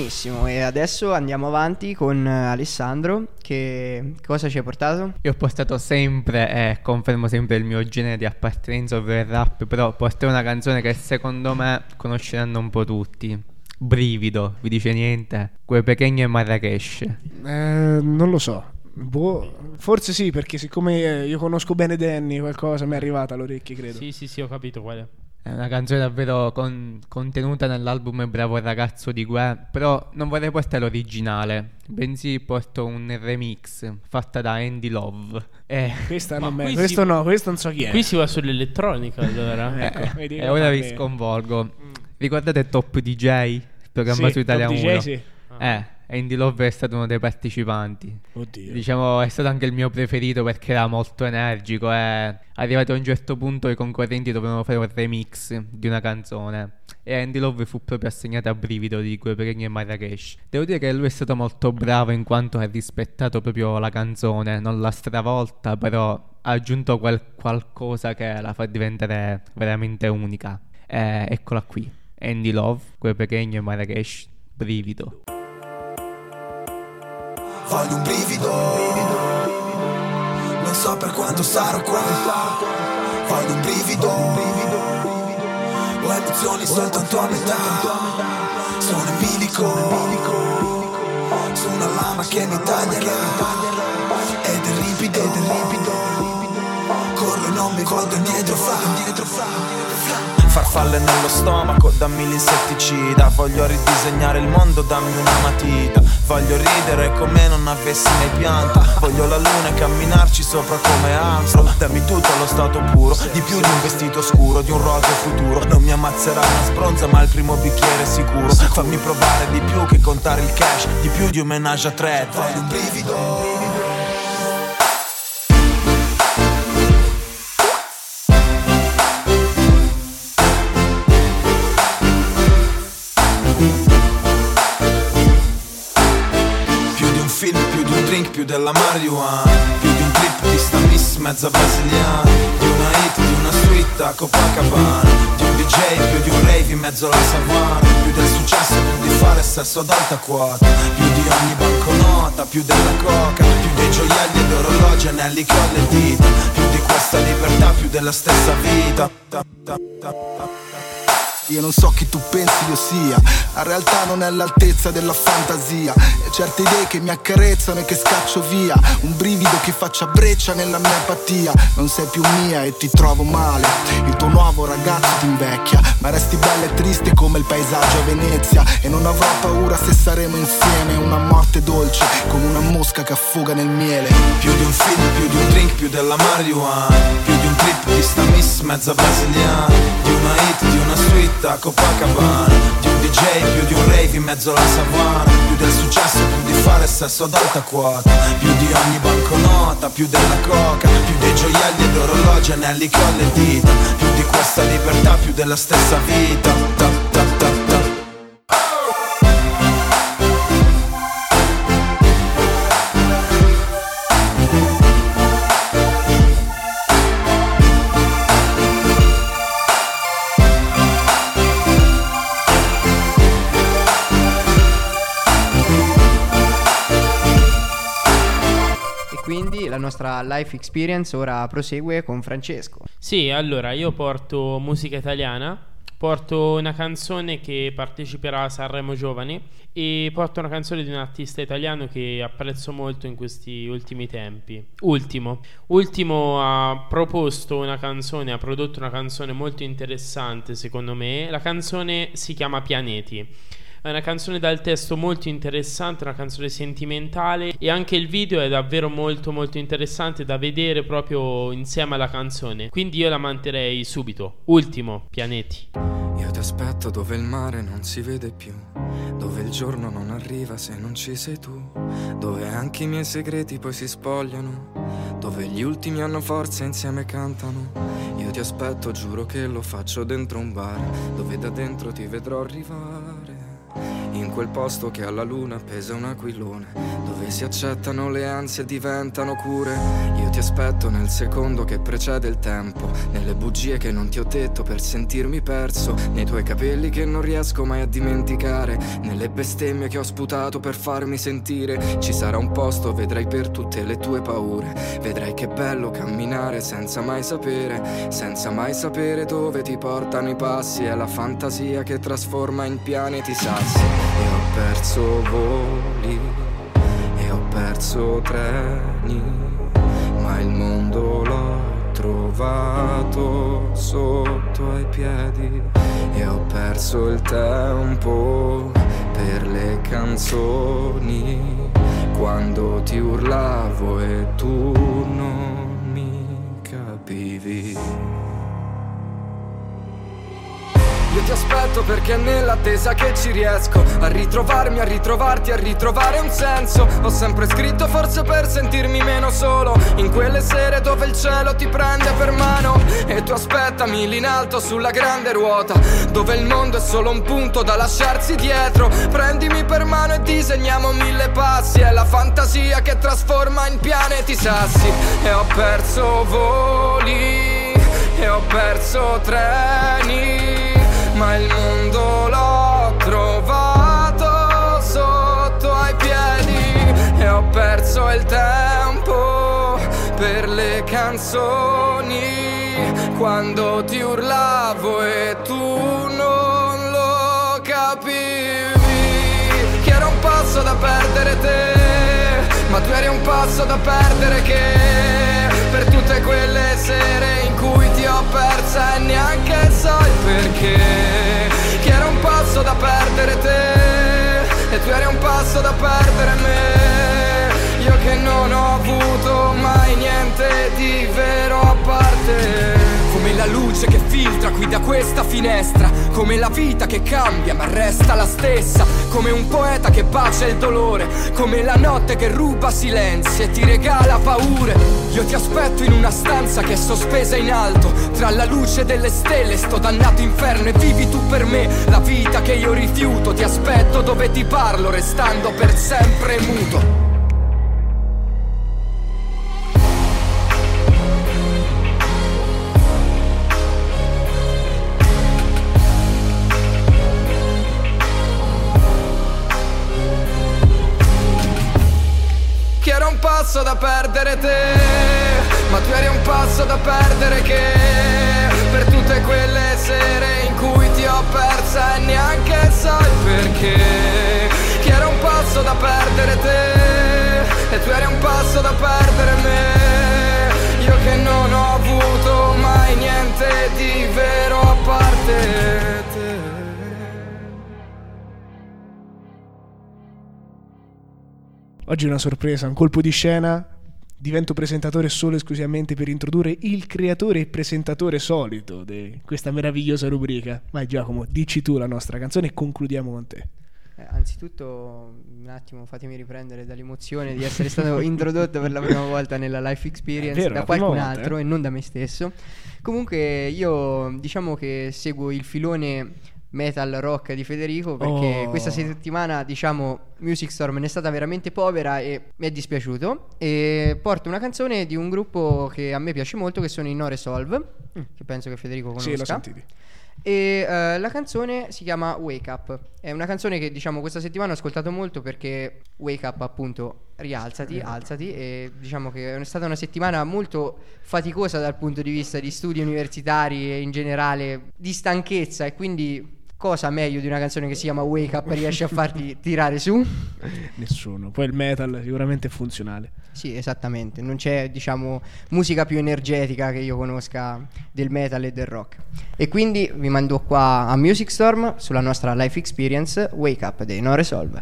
Benissimo, e adesso andiamo avanti con Alessandro. Che cosa ci hai portato? Io ho portato sempre e confermo sempre il mio genere di appartenenza, ovvero il rap, però porterò una canzone che secondo me conosceranno un po' tutti. Brivido, vi dice niente? Quei Pequeño e Marrakesh. Non lo so. Forse sì, perché siccome io conosco bene Danny, qualcosa mi è arrivata all'orecchio, credo. Sì, ho capito qual è. È una canzone davvero contenuta nell'album Bravo ragazzo di Gue. Però non vorrei portare l'originale, bensì porto un remix fatta da Andy Love. Questa non è. Questo non so chi è. Qui si va sull'elettronica allora. Ecco, e ora vi sconvolgo. Ricordate Top DJ? Il programma su Italia 1? DJ, sì. Andy Love è stato uno dei partecipanti. Oddio. Diciamo è stato anche il mio preferito perché era molto energico e arrivato a un certo punto i concorrenti dovevano fare un remix di una canzone e Andy Love fu proprio assegnato a Brivido di Quei Pequeño e Marrakesh. Devo dire che lui è stato molto bravo in quanto ha rispettato proprio la canzone, non l'ha stravolta, però ha aggiunto qualcosa che la fa diventare veramente unica. Eccola qui, Andy Love, Quei Pequeño e Marrakesh, Brivido. Voglio un brivido, non so per quanto sarò qua. Voglio un brivido, ho emozioni soltanto a metà. Sono in bilico, su una lama che mi taglierà. Ed è ripido, corro e non mi volto indietro fa. Farfalle nello stomaco, dammi l'insetticida. Voglio ridisegnare il mondo, dammi una matita. Voglio ridere come non avessi mai pianto. Voglio la luna e camminarci sopra come afro. Dammi tutto allo stato puro, di più di un vestito scuro, di un roseo futuro. Non mi ammazzerà una sbronza ma il primo bicchiere sicuro. Fammi provare di più che contare il cash, di più di un menage a tre. Voglio un brivido. Più della marijuana, più di un clip di sta miss mezza brasiliana, di una hit, di una suite a Copacabana, di un DJ, più di un rave in mezzo alla savana, più del successo, più di fare sesso ad alta quota, più di ogni banconota, più della coca, più dei gioielli ed orologi, anelli, colle e dita, più di questa libertà, più della stessa vita. Io non so chi tu pensi io sia, la realtà non è all'altezza della fantasia. E certe idee che mi accarezzano e che scaccio via, un brivido che faccia breccia nella mia apatia. Non sei più mia e ti trovo male, il tuo nuovo ragazzo ti invecchia, ma resti bella e triste come il paesaggio a Venezia. E non avrò paura se saremo insieme, una morte dolce come una mosca che affoga nel miele. Più di un film, più di un drink, più della marijuana, più di un clip di sta miss mezza brasiliana, di una hit, di una suite a Copacabana, di un DJ, più di un rave in mezzo alla savana, più del successo, più di fare sesso ad alta quota, più di ogni banconota, più della coca, più dei gioielli ed orologi, anelli, colle e dita, più di questa libertà, più della stessa vita. La nostra life experience ora prosegue con Francesco. Sì, allora io porto musica italiana, porto una canzone che parteciperà a Sanremo Giovani e porto una canzone di un artista italiano che apprezzo molto in questi ultimi tempi. Ultimo ha proposto una canzone, ha prodotto una canzone molto interessante secondo me. La canzone si chiama Pianeti. È una canzone dal testo molto interessante, una canzone sentimentale e anche il video è davvero molto molto interessante da vedere proprio insieme alla canzone. Quindi io la manterrei subito. Ultimo, Pianeti. Io ti aspetto dove il mare non si vede più, dove il giorno non arriva se non ci sei tu, dove anche i miei segreti poi si spogliano, dove gli ultimi hanno forza e insieme cantano. Io ti aspetto, giuro che lo faccio dentro un bar, dove da dentro ti vedrò arrivare. in quel posto che alla luna pesa un aquilone, dove si accettano le ansie e diventano cure. Io ti aspetto nel secondo che precede il tempo, nelle bugie che non ti ho detto per sentirmi perso, nei tuoi capelli che non riesco mai a dimenticare, nelle bestemmie che ho sputato per farmi sentire. Ci sarà un posto, vedrai, per tutte le tue paure, vedrai che bello camminare senza mai sapere dove ti portano i passi. È la fantasia che trasforma in pianeti sassi. E ho perso voli e ho perso treni, ma il mondo l'ho trovato sotto ai piedi. E ho perso il tempo per le canzoni, quando ti urlavo e tu non mi capivi. Io ti aspetto perché è nell'attesa che ci riesco a ritrovarmi, a ritrovarti, a ritrovare un senso. Ho sempre scritto forse per sentirmi meno solo, in quelle sere dove il cielo ti prende per mano. E tu aspettami lì in alto sulla grande ruota, dove il mondo è solo un punto da lasciarsi dietro. Prendimi per mano e disegniamo 1000 passi. È la fantasia che trasforma in pianeti sassi. E ho perso voli e ho perso treni, ma il mondo l'ho trovato sotto ai piedi. E ho perso il tempo per le canzoni, quando ti urlavo e tu non lo capivi. Che era un passo da perdere te, ma tu eri un passo da perdere che, per tutte quelle sere in cui ti ho persa e neanche sai perché. Che era un passo da perdere te e tu eri un passo da perdere me. Io che non ho avuto mai niente di vero a parte. Come la luce che filtra qui da questa finestra, come la vita che cambia ma resta la stessa, come un poeta che bacia il dolore, come la notte che ruba silenzi e ti regala paure. Io ti aspetto in una stanza che è sospesa in alto, tra la luce delle stelle sto dannato inferno, e vivi tu per me la vita che io rifiuto. Ti aspetto dove ti parlo restando per sempre muto. Che era un passo da perdere te, ma tu eri un passo da perdere che, per tutte quelle sere in cui ti ho persa e neanche sai perché. Che era un passo da perdere te e tu eri un passo da perdere me. Io che non ho avuto mai niente di vero a parte te. Oggi è una sorpresa, un colpo di scena. Divento presentatore solo e esclusivamente per introdurre il creatore e presentatore solito di questa meravigliosa rubrica. Vai Giacomo, dici tu la nostra canzone e concludiamo con te. Anzitutto un attimo fatemi riprendere dall'emozione di essere stato introdotto per la prima volta nella Life Experience da qualcun altro e non da me stesso. Comunque io diciamo che seguo il filone metal rock di Federico, perché questa settimana diciamo Music Storm ne è stata veramente povera e mi è dispiaciuto, e porto una canzone di un gruppo che a me piace molto, che sono i No Resolve, che penso che Federico conosca. Sì, l'ho sentiti. E la canzone si chiama Wake Up. È una canzone che diciamo questa settimana ho ascoltato molto, perché Wake Up appunto rialzati, alzati, e diciamo che è stata una settimana molto faticosa dal punto di vista di studi universitari e in generale di stanchezza, e quindi cosa meglio di una canzone che si chiama Wake Up riesce a farti tirare su? Nessuno. Poi il metal sicuramente è funzionale. Sì, esattamente. Non c'è, diciamo, musica più energetica che io conosca del metal e del rock. E quindi vi mando qua a Music Storm sulla nostra Life Experience, Wake Up dei No Resolve.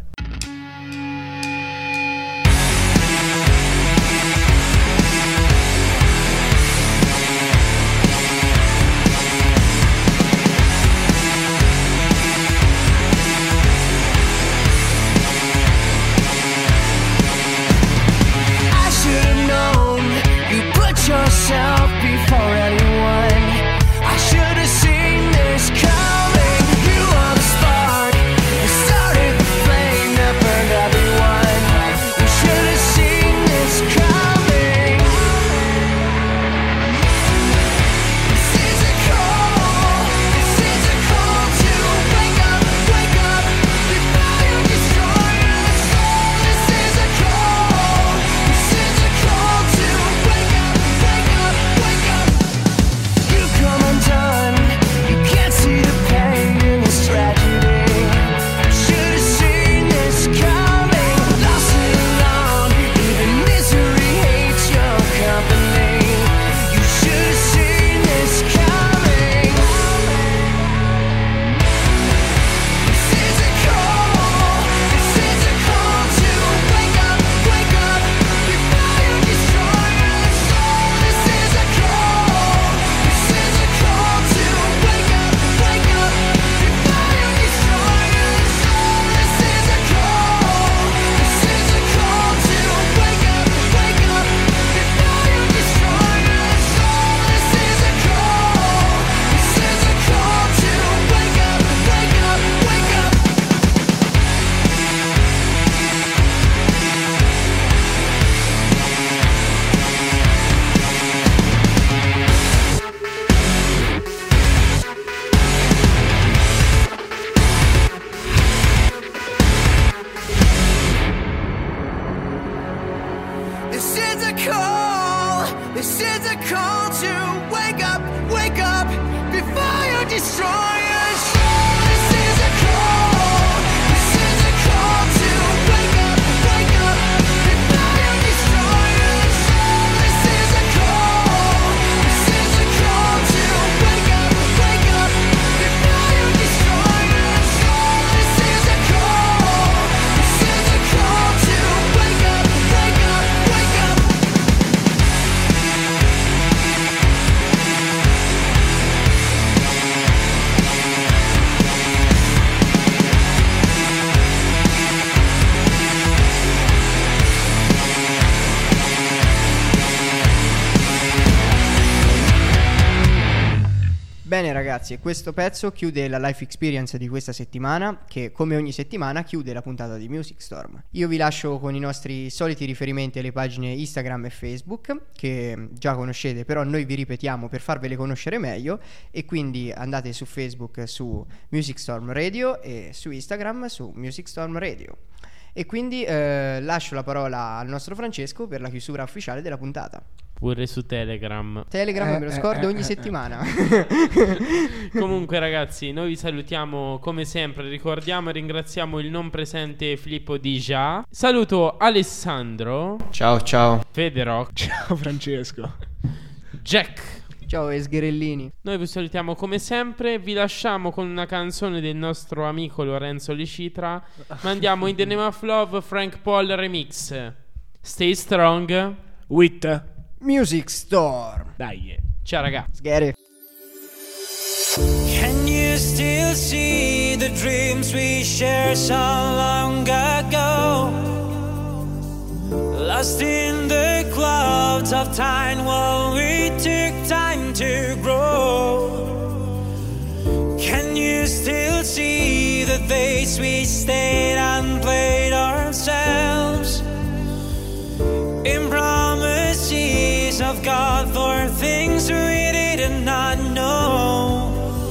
Yourself before anyone, I should have seen this coming. You are the spark, you started the call to wake up before you destroy us. This is a call. This is a call to wake up before you destroy us. This is a call. This is a call to wake up before you destroy us. This is a call. This is a call to wake up. Bene ragazzi, e questo pezzo chiude la life experience di questa settimana, che come ogni settimana chiude la puntata di Music Storm. Io vi lascio con i nostri soliti riferimenti alle pagine Instagram e Facebook, che già conoscete, però noi vi ripetiamo per farvele conoscere meglio, e quindi andate su Facebook su Music Storm Radio e su Instagram su Music Storm Radio. E quindi lascio la parola al nostro Francesco per la chiusura ufficiale della puntata. Pure su Telegram. Me lo scordo ogni settimana. Comunque ragazzi, noi vi salutiamo come sempre. Ricordiamo e ringraziamo il non presente Filippo Di Già. Saluto Alessandro. Ciao Federoc. Ciao Francesco. Jack. Ciao Esgherellini. Noi vi salutiamo come sempre. Vi lasciamo con una canzone del nostro amico Lorenzo Licitra. Mandiamo In the Name of Love, Frank Paul Remix. Stay strong with Music Storm. Dai. Ciao ragazzi. Sghere. Can you still see the dreams we shared so long ago? Lost in the clouds of time while we took time to grow. Can you still see the days we stayed and played ourselves in promises of God for things we did not know?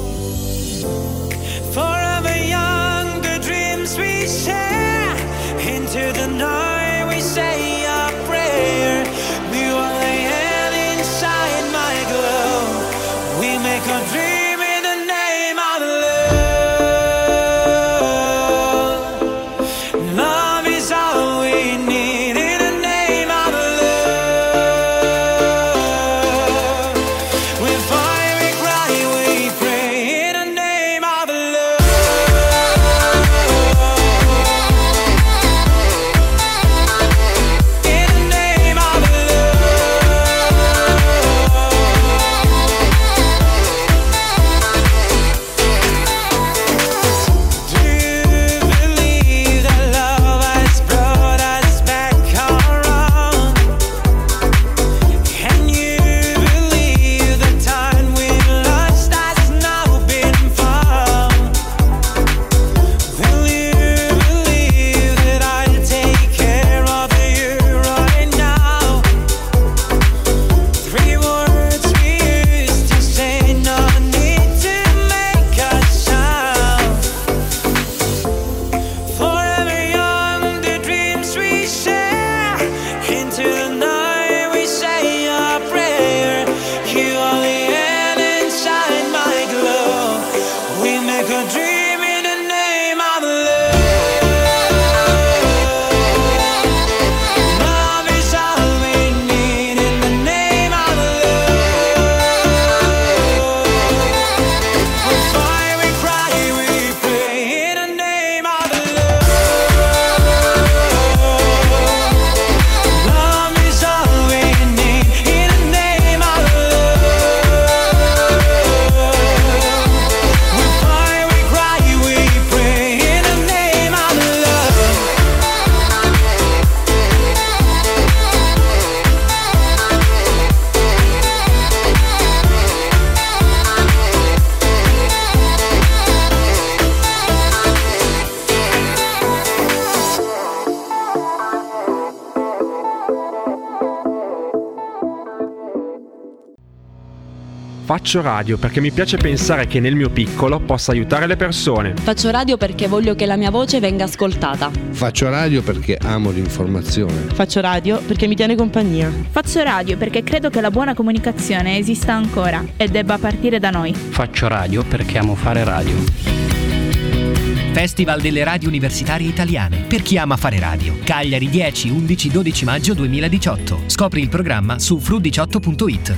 Forever young, the dreams we share, into the night we say a prayer. We will lay hand inside my glove. We make a dream in the name of love. Love is all we need in the name of love. We fight, we cry, we pray in the name of love. In the name of love. Faccio radio perché mi piace pensare che nel mio piccolo possa aiutare le persone. Faccio radio perché voglio che la mia voce venga ascoltata. Faccio radio perché amo l'informazione. Faccio radio perché mi tiene compagnia. Faccio radio perché credo che la buona comunicazione esista ancora e debba partire da noi. Faccio radio perché amo fare radio. Festival delle radio universitarie italiane. Per chi ama fare radio. Cagliari 10, 11, 12 maggio 2018. Scopri il programma su fru18.it.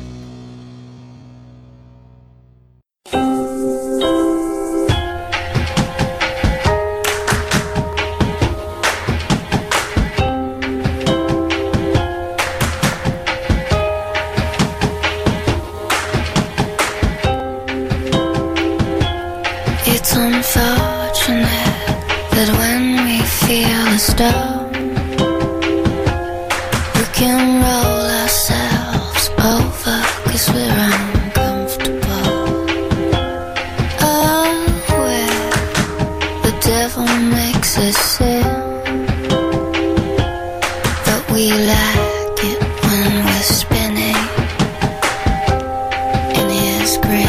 It's unfortunate that when we feel as though we can roll ourselves over 'cause we're uncomfortable. Oh, where the devil makes us sin, but we like it when we're spinning in his grin.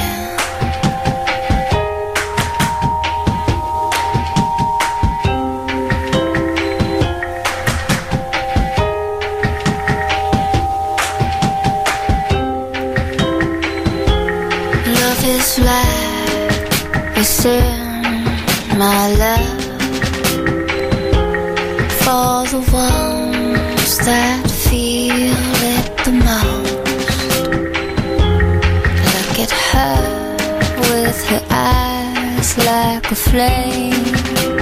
Is like a sin, my love, for the ones that feel it the most. Look at her with her eyes like a flame.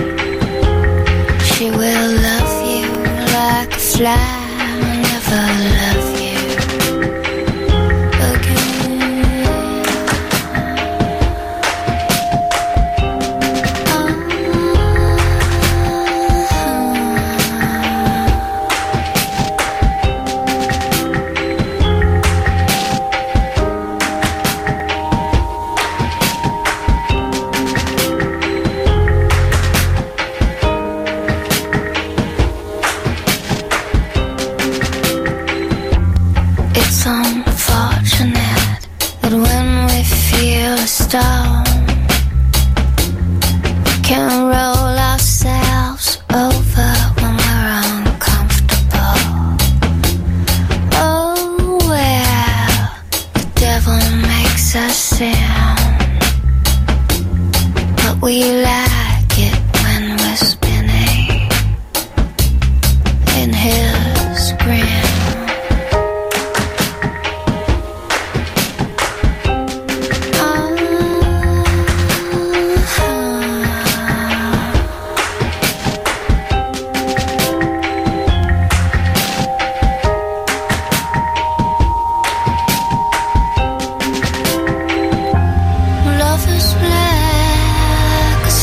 She will love you like a fly, never love you. It's unfortunate that when we feel a storm, we can roll ourselves over when we're uncomfortable. Oh, well, the devil makes us sin, but we like it when we're spinning in his grin. Love is like a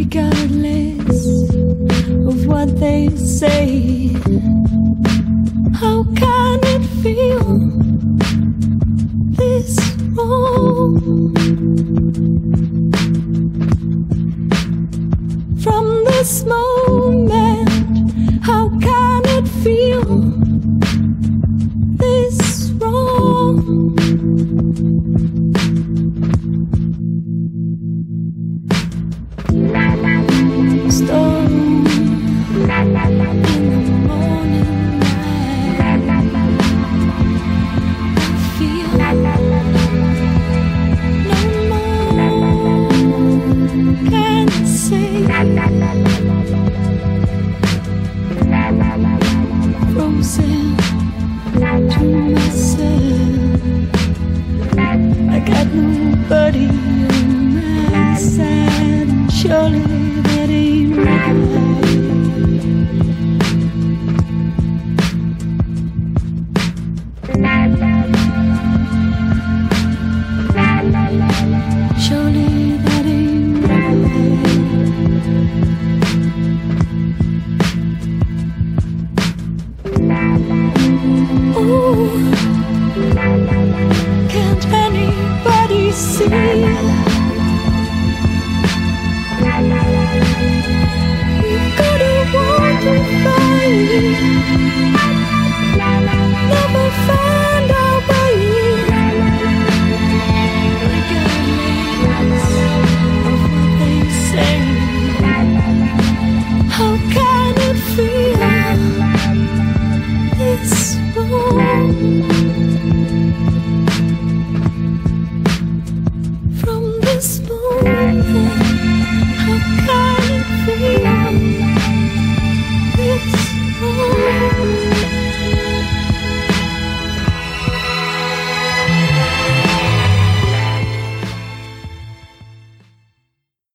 regardless of what they say. How can it feel this wrong? From this moment, how can it feel this wrong? Storm in the morning light, I feel no more can say. Frozen to myself, I got nobody on my side. Surely that ain't right.